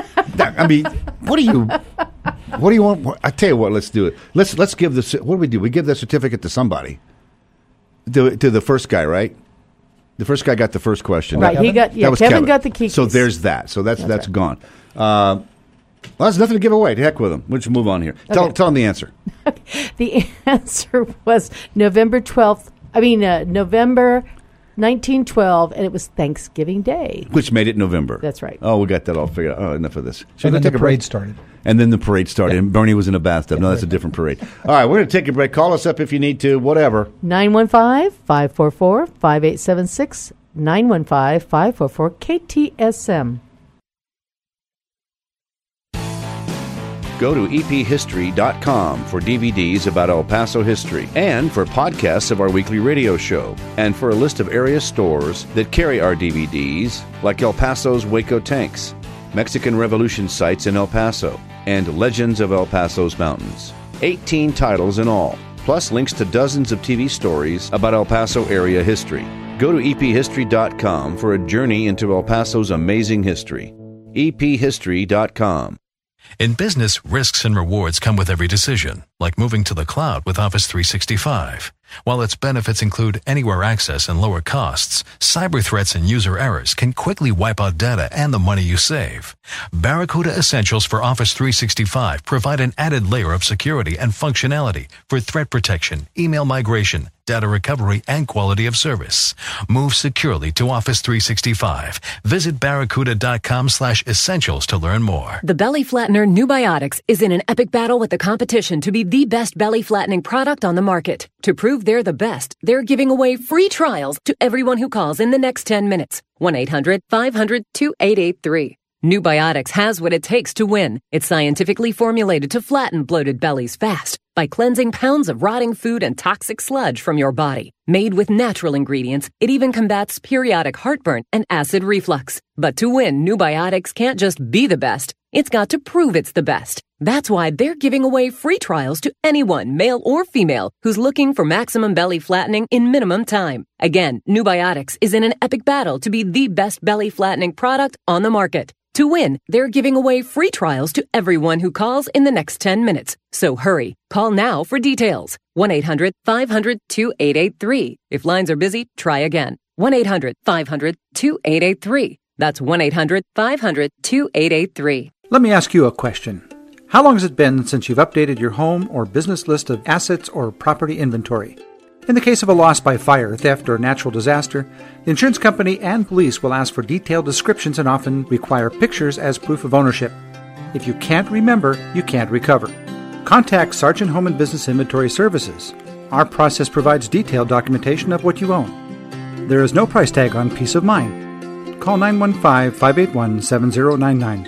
I mean, what do you? What do you want? I tell you what. Let's do it. Let's let's give this. What do we do? We give the certificate to somebody. To, to the first guy, right? The first guy got the first question. Right, he got- yeah, that was Kevin got the Kikis. So there's that. So that's that's, That's right. gone. Uh, well, there's nothing to give away. To heck with them. We'll just move on here. Tell Okay. tell them the answer. The answer was November twelfth. I mean, uh, November nineteen twelve, and it was Thanksgiving Day. Which made it November. That's right. Oh, we got that all figured out. Oh, enough of this. Should And we then take the a break? parade started. And then the parade started, and Bernie was in a bathtub. No, that's a different parade. All right, we're going to take a break. Call us up if you need to, whatever. nine one five, five four four, five eight seven six, nine one five, five four four, K T S M. Go to e p history dot com for D V Ds about El Paso history and for podcasts of our weekly radio show and for a list of area stores that carry our D V Ds like El Paso's Waco Tanks, Mexican Revolution sites in El Paso, and Legends of El Paso's Mountains. eighteen titles in all, plus links to dozens of T V stories about El Paso area history. Go to e p history dot com for a journey into El Paso's amazing history. E P history dot com. In business, risks and rewards come with every decision, like moving to the cloud with Office three sixty-five. While its benefits include anywhere access and lower costs, cyber threats and user errors can quickly wipe out data and the money you save. Barracuda Essentials for Office three sixty-five provide an added layer of security and functionality for threat protection, email migration, data recovery, and quality of service. Move securely to Office three sixty-five. Visit barracuda.com slash essentials to learn more. The belly flattener Nubiotics is in an epic battle with the competition to be the best belly flattening product on the market. To prove they're the best, they're giving away free trials to everyone who calls in the next ten minutes. one eight hundred five hundred two eight eight three. Nubiotics has what it takes to win. It's scientifically formulated to flatten bloated bellies fast by cleansing pounds of rotting food and toxic sludge from your body. Made with natural ingredients, it even combats periodic heartburn and acid reflux. But to win, Nubiotics can't just be the best. It's got to prove it's the best. That's why they're giving away free trials to anyone, male or female, who's looking for maximum belly flattening in minimum time. Again, Nubiotics is in an epic battle to be the best belly flattening product on the market. To win, they're giving away free trials to everyone who calls in the next ten minutes. So hurry. Call now for details. one eight hundred five hundred two eight eight three. If lines are busy, try again. one eight hundred five hundred two eight eight three. That's one eight hundred five hundred two eight eight three. Let me ask you a question. How long has it been since you've updated your home or business list of assets or property inventory? In the case of a loss by fire, theft, or natural disaster, the insurance company and police will ask for detailed descriptions and often require pictures as proof of ownership. If you can't remember, you can't recover. Contact Sargent Home and Business Inventory Services. Our process provides detailed documentation of what you own. There is no price tag on peace of mind. Call nine one five, five eight one, seven zero nine nine.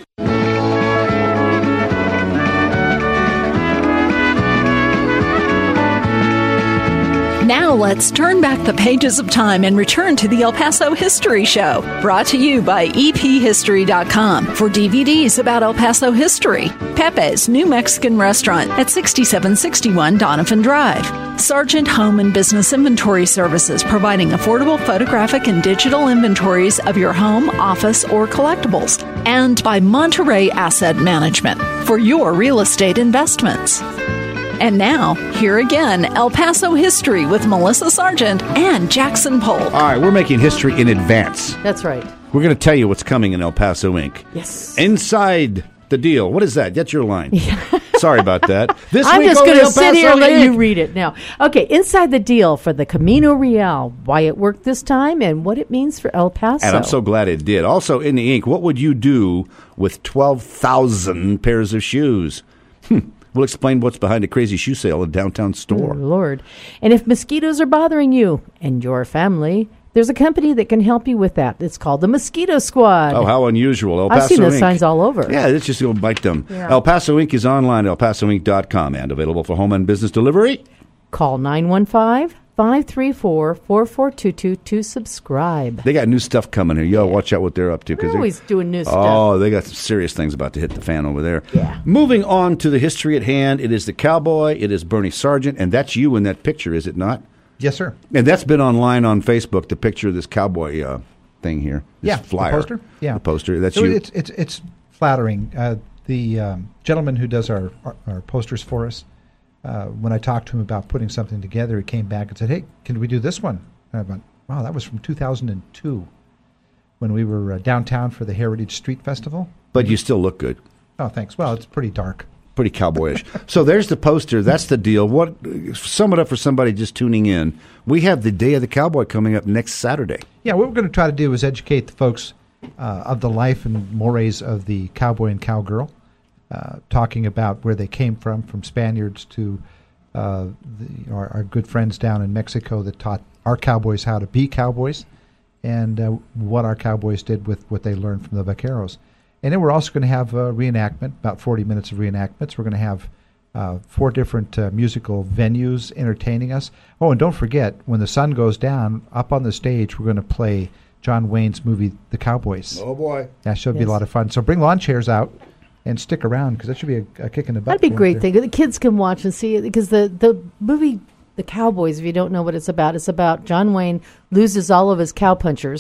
Now let's turn back the pages of time and return to the El Paso History Show, brought to you by E P history dot com for D V Ds about El Paso history. Pepe's New Mexican Restaurant at sixty-seven sixty-one Donovan Drive. Sargent Home and Business Inventory Services, providing affordable photographic and digital inventories of your home, office, or collectibles. And by Monterey Asset Management for your real estate investments. And now, here again, El Paso History with Melissa Sargent and Jackson Polk. All right, we're making history in advance. That's right. We're going to tell you what's coming in El Paso Incorporated. Yes. Inside the deal. What is that? That's your line. Yeah. Sorry about that. This I'm week just going to sit here and let Incorporated. you read it now. Okay, Inside the Deal for the Camino Real. Why it worked this time and what it means for El Paso. And I'm so glad it did. Also, in the ink, what would you do with twelve thousand pairs of shoes? Hmm. We'll explain what's behind a crazy shoe sale in downtown store. Oh, Lord. And if mosquitoes are bothering you and your family, there's a company that can help you with that. It's called the Mosquito Squad. Oh, how unusual. El Paso I've seen those Incorporated. signs all over. Yeah, let's just go bite them. Yeah. El Paso Incorporated is online at el paso inc dot com and available for home and business delivery. Call nine one five, five three four, four four two two to subscribe. They got new stuff coming here. You gotta watch out what they're up to. They're they, always doing new oh, stuff. Oh, they got some serious things about to hit the fan over there. Yeah. Moving on to the history at hand, it is the cowboy, it is Bernie Sargent, and that's you in that picture, is it not? Yes, sir. And that's been online on Facebook, the picture of this cowboy uh, thing here. This Yeah, flyer. the poster. Yeah, the poster. That's so you. It's it's it's flattering. Uh, the um, gentleman who does our, our our posters for us, uh, when I talked to him about putting something together, he came back and said, "Hey, can we do this one?" And I went, "Wow, that was from two thousand two, when we were uh, downtown for the Heritage Street Festival." But you still look good. Oh, thanks. Well, it's pretty dark. Pretty cowboyish. So there's the poster. That's the deal. What? Sum it up for somebody just tuning in. We have the Day of the Cowboy coming up next Saturday. Yeah, what we're going to try to do is educate the folks uh, of the life and mores of the cowboy and cowgirl, uh, talking about where they came from, from Spaniards to uh, the, our, our good friends down in Mexico that taught our cowboys how to be cowboys, and uh, what our cowboys did with what they learned from the vaqueros. And then we're also going to have a reenactment, about forty minutes of reenactments. We're going to have uh, four different uh, musical venues entertaining us. Oh, and don't forget, when the sun goes down, up on the stage, we're going to play John Wayne's movie, The Cowboys. Oh, boy. That should Yes. be a lot of fun. So bring lawn chairs out and stick around, because that should be a, a kick in the butt. That'd be a for them great to- thing. The kids can watch and see it, because the, the movie The Cowboys, if you don't know what it's about, it's about John Wayne loses all of his cowpunchers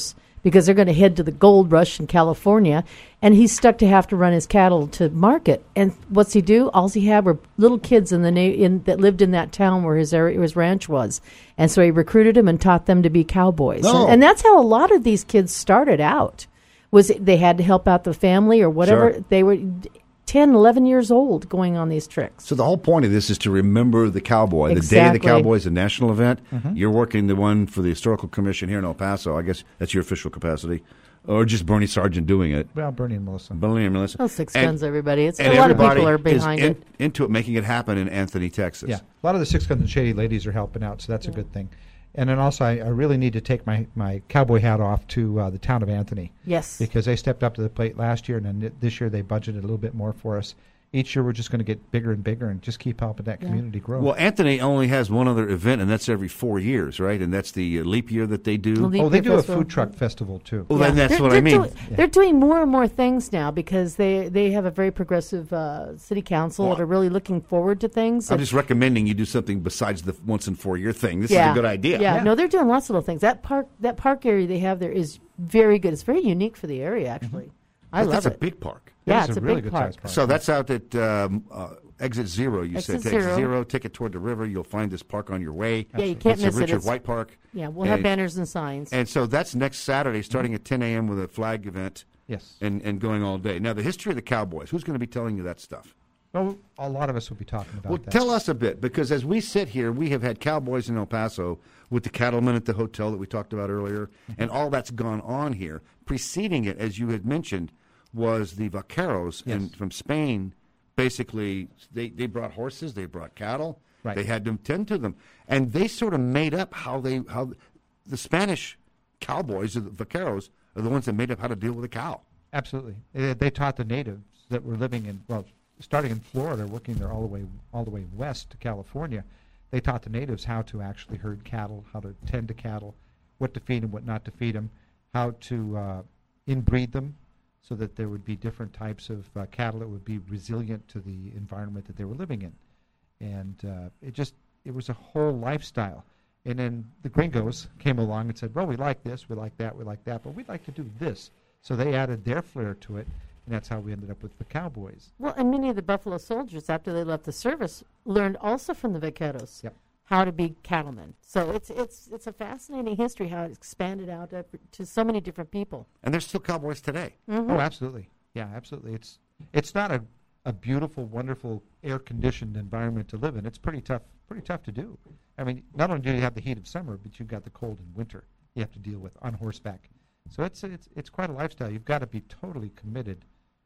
because they're going to head to the gold rush in California, and he's stuck to have to run his cattle to market. And what's he do? All he had were little kids in the na- in that lived in that town where his area, his ranch was, and so he recruited them and taught them to be cowboys. No. And, and that's how a lot of these kids started out. Was it, they had to help out the family or whatever. Sure. They were ten, eleven years old going on these tricks. So the whole point of this is to remember the cowboy. Exactly. The Day of the Cowboy is a national event. Mhm. You're working the one for the Historical Commission here in El Paso. I guess that's your official capacity. Or just Bernie Sargent doing it. Well, Bernie and Melissa. Bernie and Melissa. Well, six And- guns, everybody. It's and a lot of everybody people are is behind in- it. into it, making it happen in Anthony, Texas. Yeah, a lot of the Six Guns and Shady ladies are helping out, so that's a good thing. And then also, I, I really need to take my, my cowboy hat off to uh, the town of Anthony. Yes. Because they stepped up to the plate last year, and then this year they budgeted a little bit more for us. Each year we're just going to get bigger and bigger and just keep helping that Yeah. community grow. Well, Anthony only has one other event, and that's every four years, right? And that's the uh, leap year that they do. Leap oh, they Year do Festival. a food truck festival, too. Well, then that's They're- what I they're mean. doing- They're doing more and more things now because they, they have a very progressive uh, city council Well, that are really looking forward to things. I'm And- just recommending you do something besides the once in four year thing. This yeah. is a good idea. Yeah. no, they're doing lots of little things. That park, that park area they have there is very good. It's very unique for the area, actually. I That's- love that's it. a big park. Yeah, It is it's a a, really big good park. sized park. So that's out at um, uh, Exit Zero, you Exit said. To Exit Zero. Zero, take it toward the river. You'll find this park on your way. Yeah, you can't it's miss the it. Richard It's- White Park. Yeah, we'll have And- banners and signs. And so that's next Saturday, starting at ten a.m. with a flag event. Yes. And, and going all day. Now, the history of the Cowboys, who's going to be telling you that stuff? Well, a lot of us will be talking about Well, that. tell us a bit, because as we sit here, we have had cowboys in El Paso with the cattlemen at the hotel that we talked about earlier, Mm-hmm. and all that's gone on here. Preceding it, as you had mentioned, was the vaqueros Yes. and from Spain. Basically, they, they brought horses, they brought cattle, Right. they had them tend to them, and they sort of made up how they how the Spanish cowboys, or the vaqueros, are the ones that made up how to deal with a cow. Absolutely. They, they taught the natives that were living in, well, starting in Florida, working there all the way all the way west to California. They taught the natives how to actually herd cattle, how to tend to cattle, what to feed them, what not to feed them, how to uh, inbreed them so that there would be different types of uh, cattle that would be resilient to the environment that they were living in. And uh, it just, it was a whole lifestyle. And then the gringos came along and said, well, we like this, we like that, we like that, but we'd like to do this. So they added their flair to it, and that's how we ended up with the cowboys. Well, and many of the Buffalo soldiers, after they left the service, learned also from the vaqueros Yep. how to be cattlemen. So it's it's it's a fascinating history how it expanded out to, to so many different people. And they're still cowboys today. Mhm. Oh, absolutely. Yeah, absolutely. It's it's not a, a beautiful, wonderful, air-conditioned environment to live in. It's pretty tough, pretty tough to do. I mean, not only do you have the heat of summer, but you've got the cold in winter you have to deal with on horseback. So it's it's it's quite a lifestyle. You've got to be totally committed,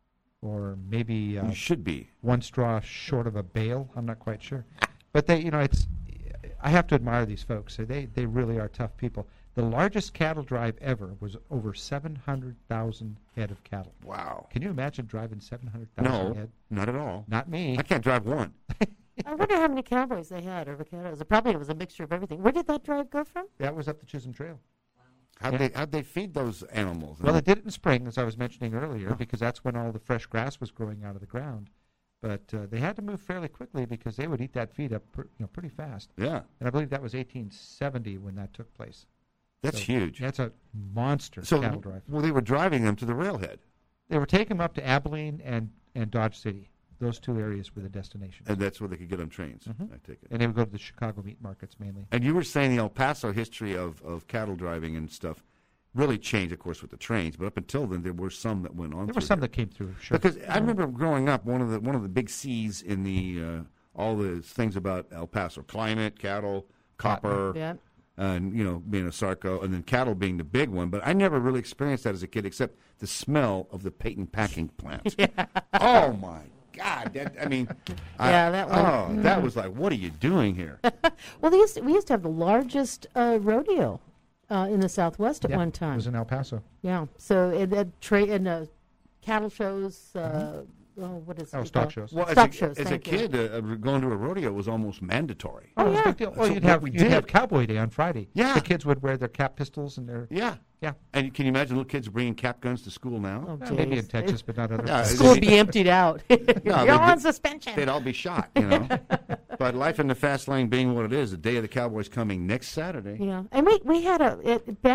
or maybe uh, You should be. one straw short of a bale. I'm not quite sure, but they, you know, it's. I have to admire these folks. They they really are tough people. The largest cattle drive ever was over seven hundred thousand head of cattle. Wow. Can you imagine driving seven hundred thousand No, head? not at all. Not me. I can't drive one. I wonder how many cowboys they had or vaqueros. It probably was a mixture of everything. Where did that drive go from? That was up the Chisholm Trail. How'd, Yeah. they, how'd they feed those animals? Well, they did it in spring, as I was mentioning earlier, because that's when all the fresh grass was growing out of the ground. But uh, they had to move fairly quickly because they would eat that feed up pr- you know, pretty fast. Yeah. And I believe that was eighteen seventy when that took place. That's So huge. That's a monster So, cattle drive. well, they were driving them to the railhead. They were taking them up to Abilene and, and Dodge City. Those two areas were the destinations. And that's where they could get on trains, Mhm. I take it. And they would go to the Chicago meat markets mainly. And you were saying the El Paso history of, of cattle driving and stuff really changed, of course, with the trains. But up until then, there were some that went on. There were through some here. that came through, sure. Because I remember growing up, one of the one of the big C's in the uh, all the things about El Paso: climate, cattle, copper, Yeah. and you know being a Sarco, and then cattle being the big one. But I never really experienced that as a kid, except the smell of the Peyton packing plants. Oh my God! That, I mean, I- Yeah, that one. Oh, that was like, what are you doing here? Well, they used to, we used to have the largest uh, rodeo uh, in the Southwest at Yeah, one It time. was in El Paso. Yeah. So it had tra- and uh, cattle shows. Uh, oh, what is Oh, it stock called? shows. Well, as Stock a, shows. as a thank you. kid, uh, going to a rodeo was almost mandatory. Oh, it was a yeah. big deal. Well, So you'd what have we you'd did- have Cowboy Day on Friday. Yeah. The kids would wear their cap pistols and their Yeah, yeah. and can you imagine little kids bringing cap guns to school now? Oh, Well, maybe in jeez. Texas, but not other. Yeah, places. School would be emptied out. No, You're they'd on be- suspension. They'd all be shot, you know. But life in the fast lane being what it is, the day of the Cowboys coming next Saturday. Yeah, and we we had a it, back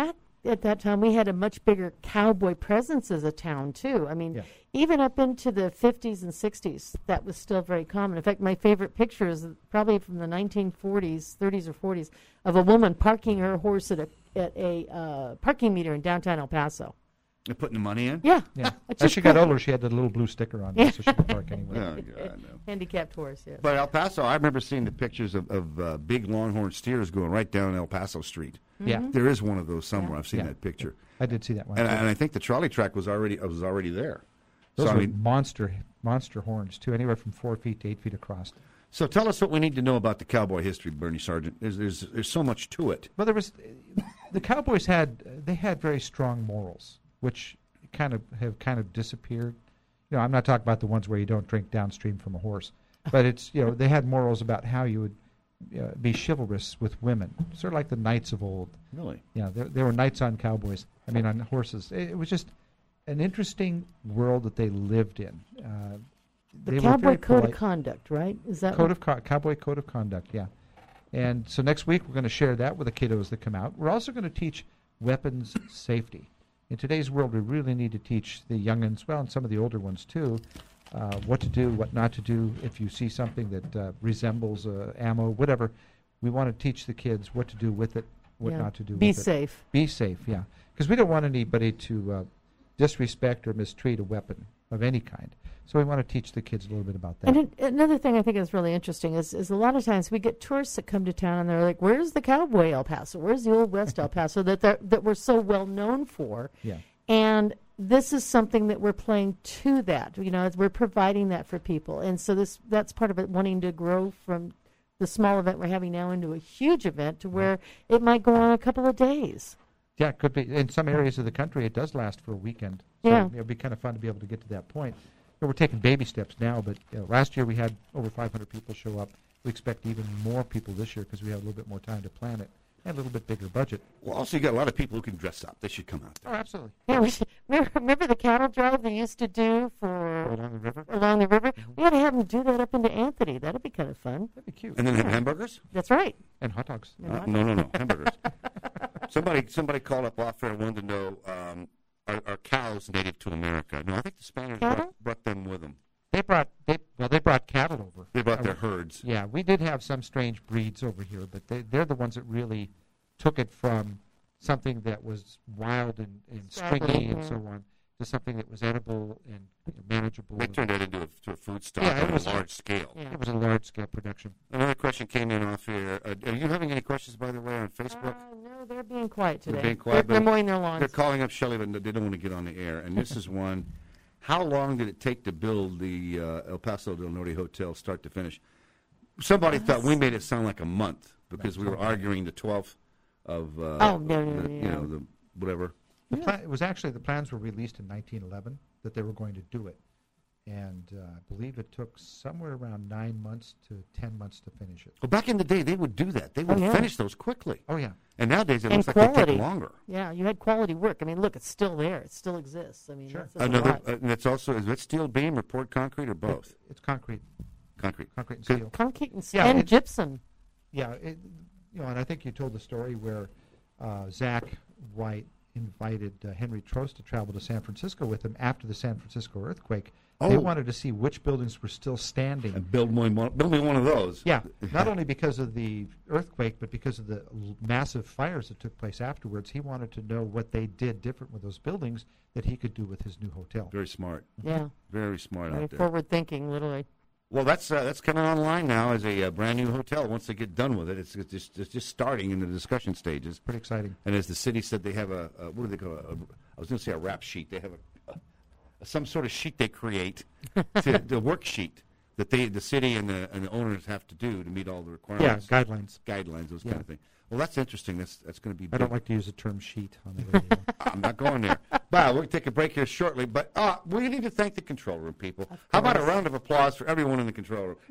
at that time we had a much bigger cowboy presence as a town too. I mean, Yeah. even up into the fifties and sixties, that was still very common. In fact, my favorite picture is probably from the nineteen forties, thirties or forties, of a woman parking her horse at a at a uh, parking meter in downtown El Paso. You're putting the money in? Yeah. Yeah. It's As just she got cool. older, she had the little blue sticker on Yeah. it, so she could park anywhere. Oh, God, no. Handicapped horse, yes. But El Paso, I remember seeing the pictures of, of uh, big longhorn steers going right down El Paso Street. Yeah. Mm-hmm. There is one of those somewhere. Yeah. I've seen Yeah. that picture. I did see that one. And, too. and I think the trolley track was already was already there. Those so, are I mean, monster monster horns, too, anywhere from four feet to eight feet across. so tell us what we need to know about the cowboy history, Bernie Sargent. There's, there's, there's so much to it. Well, there was the Cowboys had they had very strong morals, which kind of have kind of disappeared. You know, I'm not talking about the ones where you don't drink downstream from a horse, but it's you know they had morals about how you would uh, be chivalrous with women, sort of like the knights of old. Really? Yeah, there, there were knights on cowboys. I mean, on horses. It, it was just an interesting world that they lived in. Uh, The they were cowboy very code polite. of conduct, right? Is that Code what- of co- cowboy code of conduct, yeah. And so next week we're going to share that with the kiddos that come out. We're also going to teach weapons safety. In today's world, we really need to teach the youngins, well, and some of the older ones too, uh, what to do, what not to do. If you see something that uh, resembles uh, ammo, whatever, we want to teach the kids what to do with it, what Yeah. not to do Be with it. safe. Be safe, yeah. Because we don't want anybody to uh, disrespect or mistreat a weapon of any kind. So we want to teach the kids a little bit about that. And an- another thing I think is really interesting is, is a lot of times we get tourists that come to town and they're like, "Where's the cowboy El Paso? Where's the old West El Paso that they're- that we're so well known for?" Yeah. And this is something that we're playing to that. You know, as we're providing that for people, and so this that's part of it, wanting to grow from the small event we're having now into a huge event to where it might go on a couple of days. Yeah, it could be. In some areas of the country, it does last for a weekend. So Yeah. it would be kind of fun to be able to get to that point. You know, we're taking baby steps now, but you know, last year we had over five hundred people show up. We expect even more people this year because we have a little bit more time to plan it and a little bit bigger budget. Well, also, you got a lot of people who can dress up. They should come out there. Oh, absolutely. Yeah, we should, remember, remember the cattle drive they used to do for Along the river? Along the river, we ought to have them do that up into Anthony. That'd be kind of fun. That'd be cute. And then have hamburgers? That's right. And hot dogs. Uh, no, no, no, hamburgers. somebody, somebody called up off there and wanted to know: um, are, are cows native to America? No, I think the Spaniards Cattle? brought, brought them with them. They brought they well they brought cattle over. They brought Uh, their herds. Yeah, we did have some strange breeds over here, but they they're the ones that really took it from something that was wild and, and stringy and so on to something that was edible and you know, manageable. They turned that into a, to a food stock Yeah, it on was a large scale. Yeah, it was a large scale production. Another question came in off here. Uh, are you having any questions, by the way, on Facebook? Uh, no, they're being quiet today. They're being quiet. They're, they're but mowing their lawns. They're calling up Shelley, but they don't want to get on the air. And this is one. How long did it take to build the uh, El Paso del Norte Hotel, start to finish? Somebody thought we made it sound like a month because we were arguing the twelfth of, uh, Oh, no, no, the, no, you no. know, the whatever. The plan, it was actually the plans were released in nineteen eleven that they were going to do it, and uh, I believe it took somewhere around nine months to ten months to finish it. Well, back in the day, they would do that. They would Oh, yeah. finish those quickly. Oh yeah. And nowadays, it and looks like quality. they take longer. Yeah, you had quality work. I mean, look, it's still there. It still exists. I mean, Sure. that's, that's a Another, lot. uh, and that's also, is that steel beam or poured concrete or both? It, it's concrete, Concrete. concrete and Good. steel. Concrete and, Yeah, and it- gypsum. Yeah, it, you know, and I think you told the story where uh, Zach White invited uh, Henry Trost to travel to San Francisco with him after the San Francisco earthquake. They Oh. wanted to see which buildings were still standing. And build me one, build me one of those. Yeah, not only because of the earthquake, but because of the l- massive fires that took place afterwards. He wanted to know what they did different with those buildings that he could do with his new hotel. Very smart. Yeah. Very smart Very out there. forward thinking, literally. Well, that's uh, that's coming online now as a uh, brand new hotel. Once they get done with it, it's, it's just it's just starting in the discussion stages. Pretty exciting. And as the city said, they have a, a what do they call it? A, I was going to say a rap sheet. They have a, a some sort of sheet they create, to, the worksheet that they the city and the and the owners have to do to meet all the Yeah, requirements. guidelines. guidelines, those Yeah. kind of things. Well, that's interesting. That's that's going to be. I don't big. like to use the term sheet on the radio. I'm not going there. But we'll take a break here shortly. But uh, we need to thank the control room people. How about a round of applause for everyone in the control room?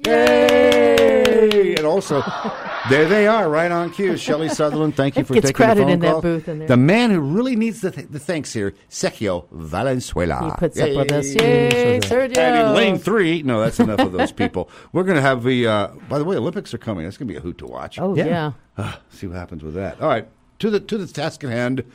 Yay! And also, there they are, right on cue. Shelley Sutherland, thank you It for gets taking the crowded phone in that call. booth in there. The man who really needs the, th- the thanks here, Sergio Valenzuela. He puts up with us. Yay, Sergio. And in lane three, no, that's enough of those people. We're going to have the, uh, by the way, Olympics are coming. That's going to be a hoot to watch. Oh, yeah. Uh, see what happens with that. All right, to the to the task at hand.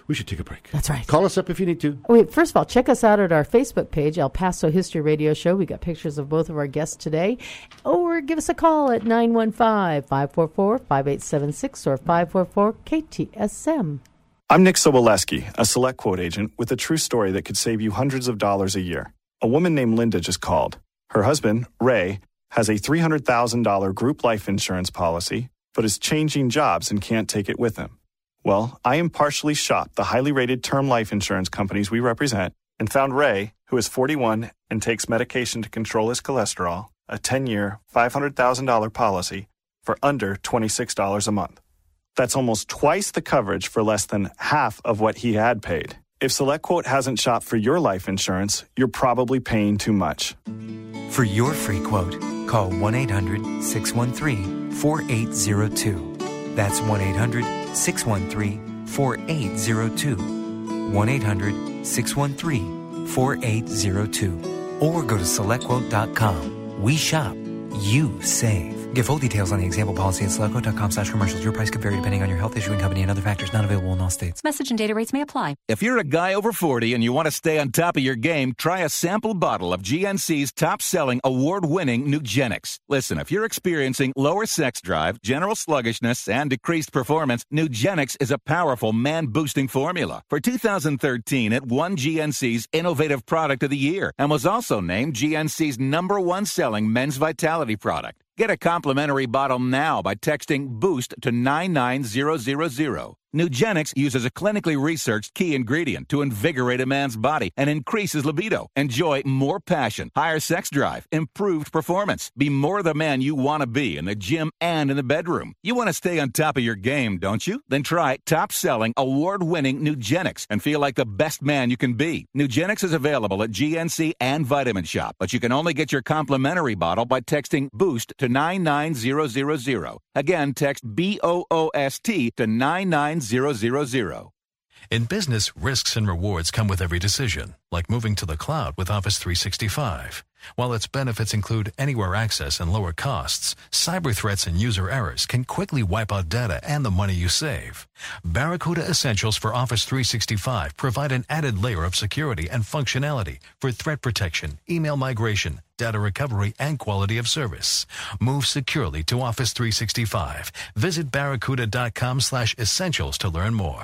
We should take a break. That's right. Call us up if you need to. Wait, first of all, check us out at our Facebook page, El Paso History Radio Show. We got pictures of both of our guests today. Or give us a call at nine one five, five four four, five eight seven six or five four four K T S M. I'm Nick Soboleski, a Select Quote agent with a true story that could save you hundreds of dollars a year. A woman named Linda just called. Her husband, Ray, has a three hundred thousand dollars group life insurance policy, but is changing jobs and can't take it with him. Well, I impartially shopped the highly rated term life insurance companies we represent and found Ray, who is forty-one and takes medication to control his cholesterol, a ten-year, five hundred thousand dollars policy for under twenty-six dollars a month. That's almost twice the coverage for less than half of what he had paid. If SelectQuote hasn't shopped for your life insurance, you're probably paying too much. For your free quote, call one eight hundred, six one three, four eight zero two. That's one eight hundred, six one three, four eight zero two. one eight hundred, six one three, four eight zero two. Or go to select quote dot com. We shop. You save. Get full details on the example policy at select quote dot com slash commercials. Your price could vary depending on your health, issuing company, and other factors. Not available in all states. Message and data rates may apply. If you're a guy over forty and you want to stay on top of your game, try a sample bottle of G N C's top-selling, award-winning Nugenix. Listen, if you're experiencing lower sex drive, general sluggishness, and decreased performance, Nugenix is a powerful man-boosting formula. For two thousand thirteen, it won G N C's Innovative Product of the Year and was also named G N C's number one selling men's vitality product. Get a complimentary bottle now by texting BOOST to nine nine zero zero zero. Nugenix uses a clinically researched key ingredient to invigorate a man's body and increase his libido. Enjoy more passion, higher sex drive, improved performance. Be more the man you want to be in the gym and in the bedroom. You want to stay on top of your game, don't you? Then try top-selling, award-winning Nugenix and feel like the best man you can be. Nugenix is available at G N C and Vitamin Shop, but you can only get your complimentary bottle by texting BOOST to nine nine zero zero zero. Again, text B O O S T to nine nine zero zero zero. In business, risks and rewards come with every decision, like moving to the cloud with Office three sixty-five. While its benefits include anywhere access and lower costs, cyber threats and user errors can quickly wipe out data and the money you save. Barracuda Essentials for Office three sixty-five provide an added layer of security and functionality for threat protection, email migration, data recovery, and quality of service. Move securely to Office three sixty-five. Visit barracuda.com slash essentials to learn more.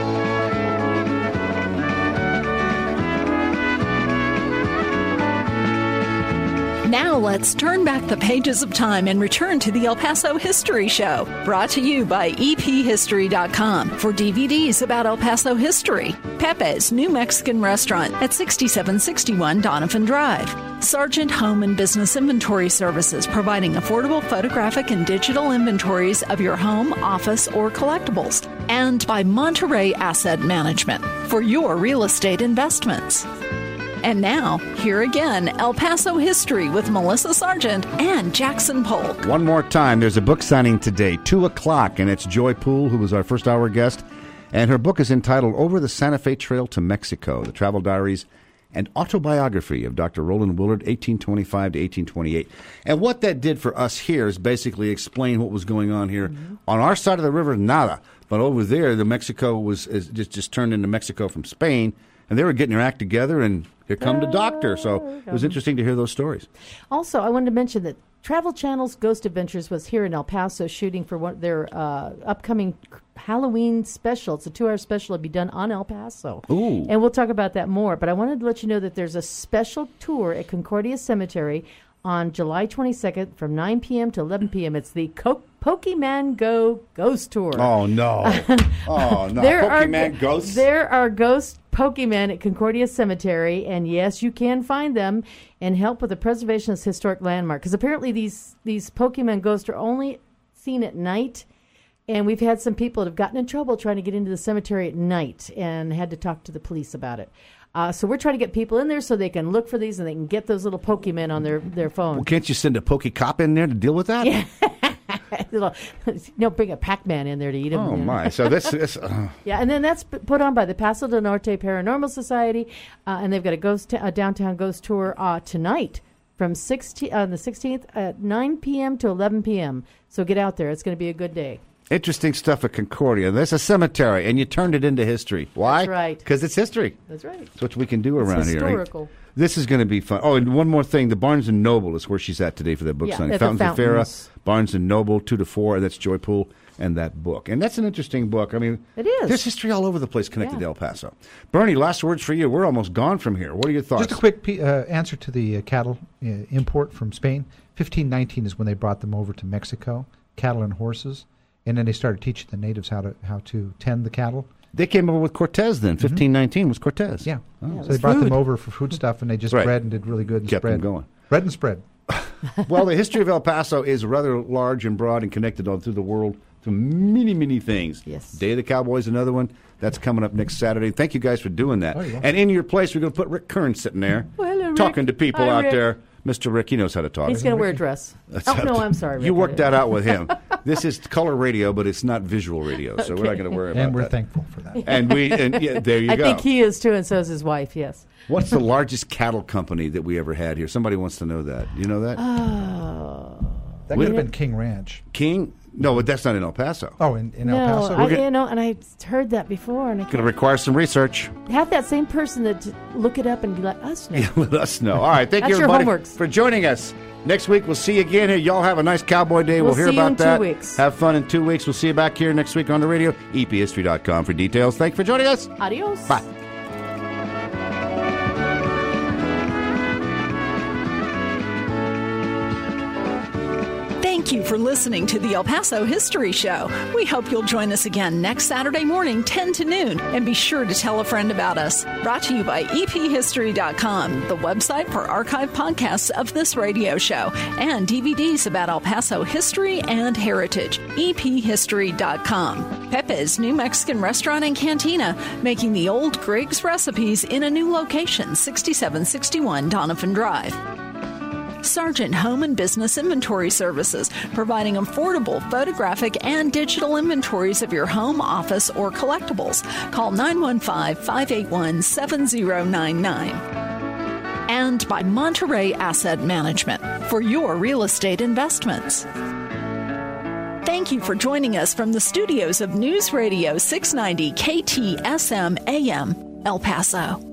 Now let's turn back the pages of time and return to the El Paso History Show, brought to you by E P history dot com for D V Ds about El Paso history. Pepe's New Mexican Restaurant at sixty-seven sixty-one Donovan Drive. Sargent Home and Business Inventory Services, providing affordable photographic and digital inventories of your home, office, or collectibles. And by Monterey Asset Management for your real estate investments. And now, here again, El Paso History with Melissa Sargent and Jackson Polk. One more time, there's a book signing today, two o'clock, and it's Joy Poole, who was our first hour guest. And her book is entitled Over the Santa Fe Trail to Mexico, the travel diaries and autobiography of Doctor Roland Willard, eighteen twenty-five to eighteen twenty-eight. And what that did for us here is basically explain what was going on here. Mm-hmm. On our side of the river, nada. But over there, the Mexico was is just, just turned into Mexico from Spain, and they were getting their act together, and here come the doctor. So it was interesting to hear those stories. Also, I wanted to mention that Travel Channel's Ghost Adventures was here in El Paso shooting for one, their uh, upcoming Halloween special. It's a two-hour special. It'll be done on El Paso. Ooh. And we'll talk about that more. But I wanted to let you know that there's a special tour at Concordia Cemetery on July twenty-second from nine p.m. to eleven p.m. It's the Co- Pokemon Go Ghost Tour. Oh, no. Oh, no. there Pokemon are, ghosts? There are ghost Pokemon at Concordia Cemetery, and yes, you can find them and help with the preservation of this historic landmark. Because apparently these, these Pokemon ghosts are only seen at night, and we've had some people that have gotten in trouble trying to get into the cemetery at night and had to talk to the police about it. Uh, so we're trying to get people in there so they can look for these and they can get those little Pokemon on their, their phone. Well, can't you send a Poke Cop in there to deal with that? Yeah. little, you know, bring a Pac-Man in there to eat him. Oh, my. So this is... Uh... Yeah, and then that's put on by the Paso del Norte Paranormal Society, uh, and they've got a ghost t- a downtown ghost tour uh, tonight from sixteen on the sixteenth at nine p.m. to eleven p.m. So get out there. It's going to be a good day. Interesting stuff at Concordia. There's a cemetery, and you turned it into history. Why? That's right. Because it's history. That's right. That's what we can do It's around here. historical. Right? This is going to be fun. Oh, and one more thing. The Barnes and Noble is where she's at today for that book Yeah, signing. at the Fountains of Farah, Fountains. Barnes and Noble, two to four. That's Joy Poole and that book. And that's an interesting book. I mean, it is. There's history all over the place connected Yeah. to El Paso. Bernie, last words for you. We're almost gone from here. What are your thoughts? Just a quick pe- uh, answer to the uh, cattle uh, import from Spain. fifteen nineteen is when they brought them over to Mexico, cattle and horses, and then they started teaching the natives how to how to tend the cattle. They came over with Cortez then. fifteen nineteen was Cortez. Yeah. Oh. Yeah, So they brought them over for food stuff, and they just Right. bred and did really good and Kept spread. them going. Bread and spread. Well, the history of El Paso is rather large and broad and connected all through the world to many, many things. Yes. Day of the Cowboys, another one. That's coming up next Saturday. Thank you guys for doing that. Oh, you're welcome. And in your place, we're going to put Rick Kern sitting there Well, hello, Rick. talking to people Hi, out Rick. there. Mister Rick, he knows how to talk. He's going to wear a dress. That's oh, up no, to- I'm sorry, Rick. You I worked didn't- that out with him. This is color radio, but it's not visual radio, so we're not going to worry about And we're that. thankful for that. And we, and yeah, there you I go. think he is too, and so is his wife, yes. What's the largest cattle company that we ever had here? Somebody wants to know that. You know that? Oh. That We- could have been King Ranch. King? No, but that's not in El Paso. Oh, in, in no, El Paso? I, We're gonna- you know, and I heard that before, and I Going to can't require some research. have that same person that t- look it up and let us know. Yeah, let us know. All right, thank you, That's your everybody, homeworks. for joining us. Next week, we'll see you again here. Y'all have a nice Cowboy Day. We'll, We'll hear see you about in two that. weeks. Have fun in two weeks. We'll see you back here next week on the radio. E P history dot com for details. Thanks for joining us. Adios. Bye. Thank you for listening to the El Paso History Show. We hope you'll join us again next Saturday morning, ten to noon, and be sure to tell a friend about us. Brought to you by E P history dot com, the website for archive podcasts of this radio show, and D V Ds about El Paso history and heritage. E P history dot com. Pepe's New Mexican Restaurant and Cantina, making the old Griggs recipes in a new location, sixty-seven sixty-one Donovan Drive. Sargent Home and Business Inventory Services, providing affordable photographic and digital inventories of your home, office, or collectibles. Call nine one five, five eight one, seven zero nine nine. And by Monterey Asset Management for your real estate investments. Thank you for joining us from the studios of News Radio six ninety K T S M A M, El Paso.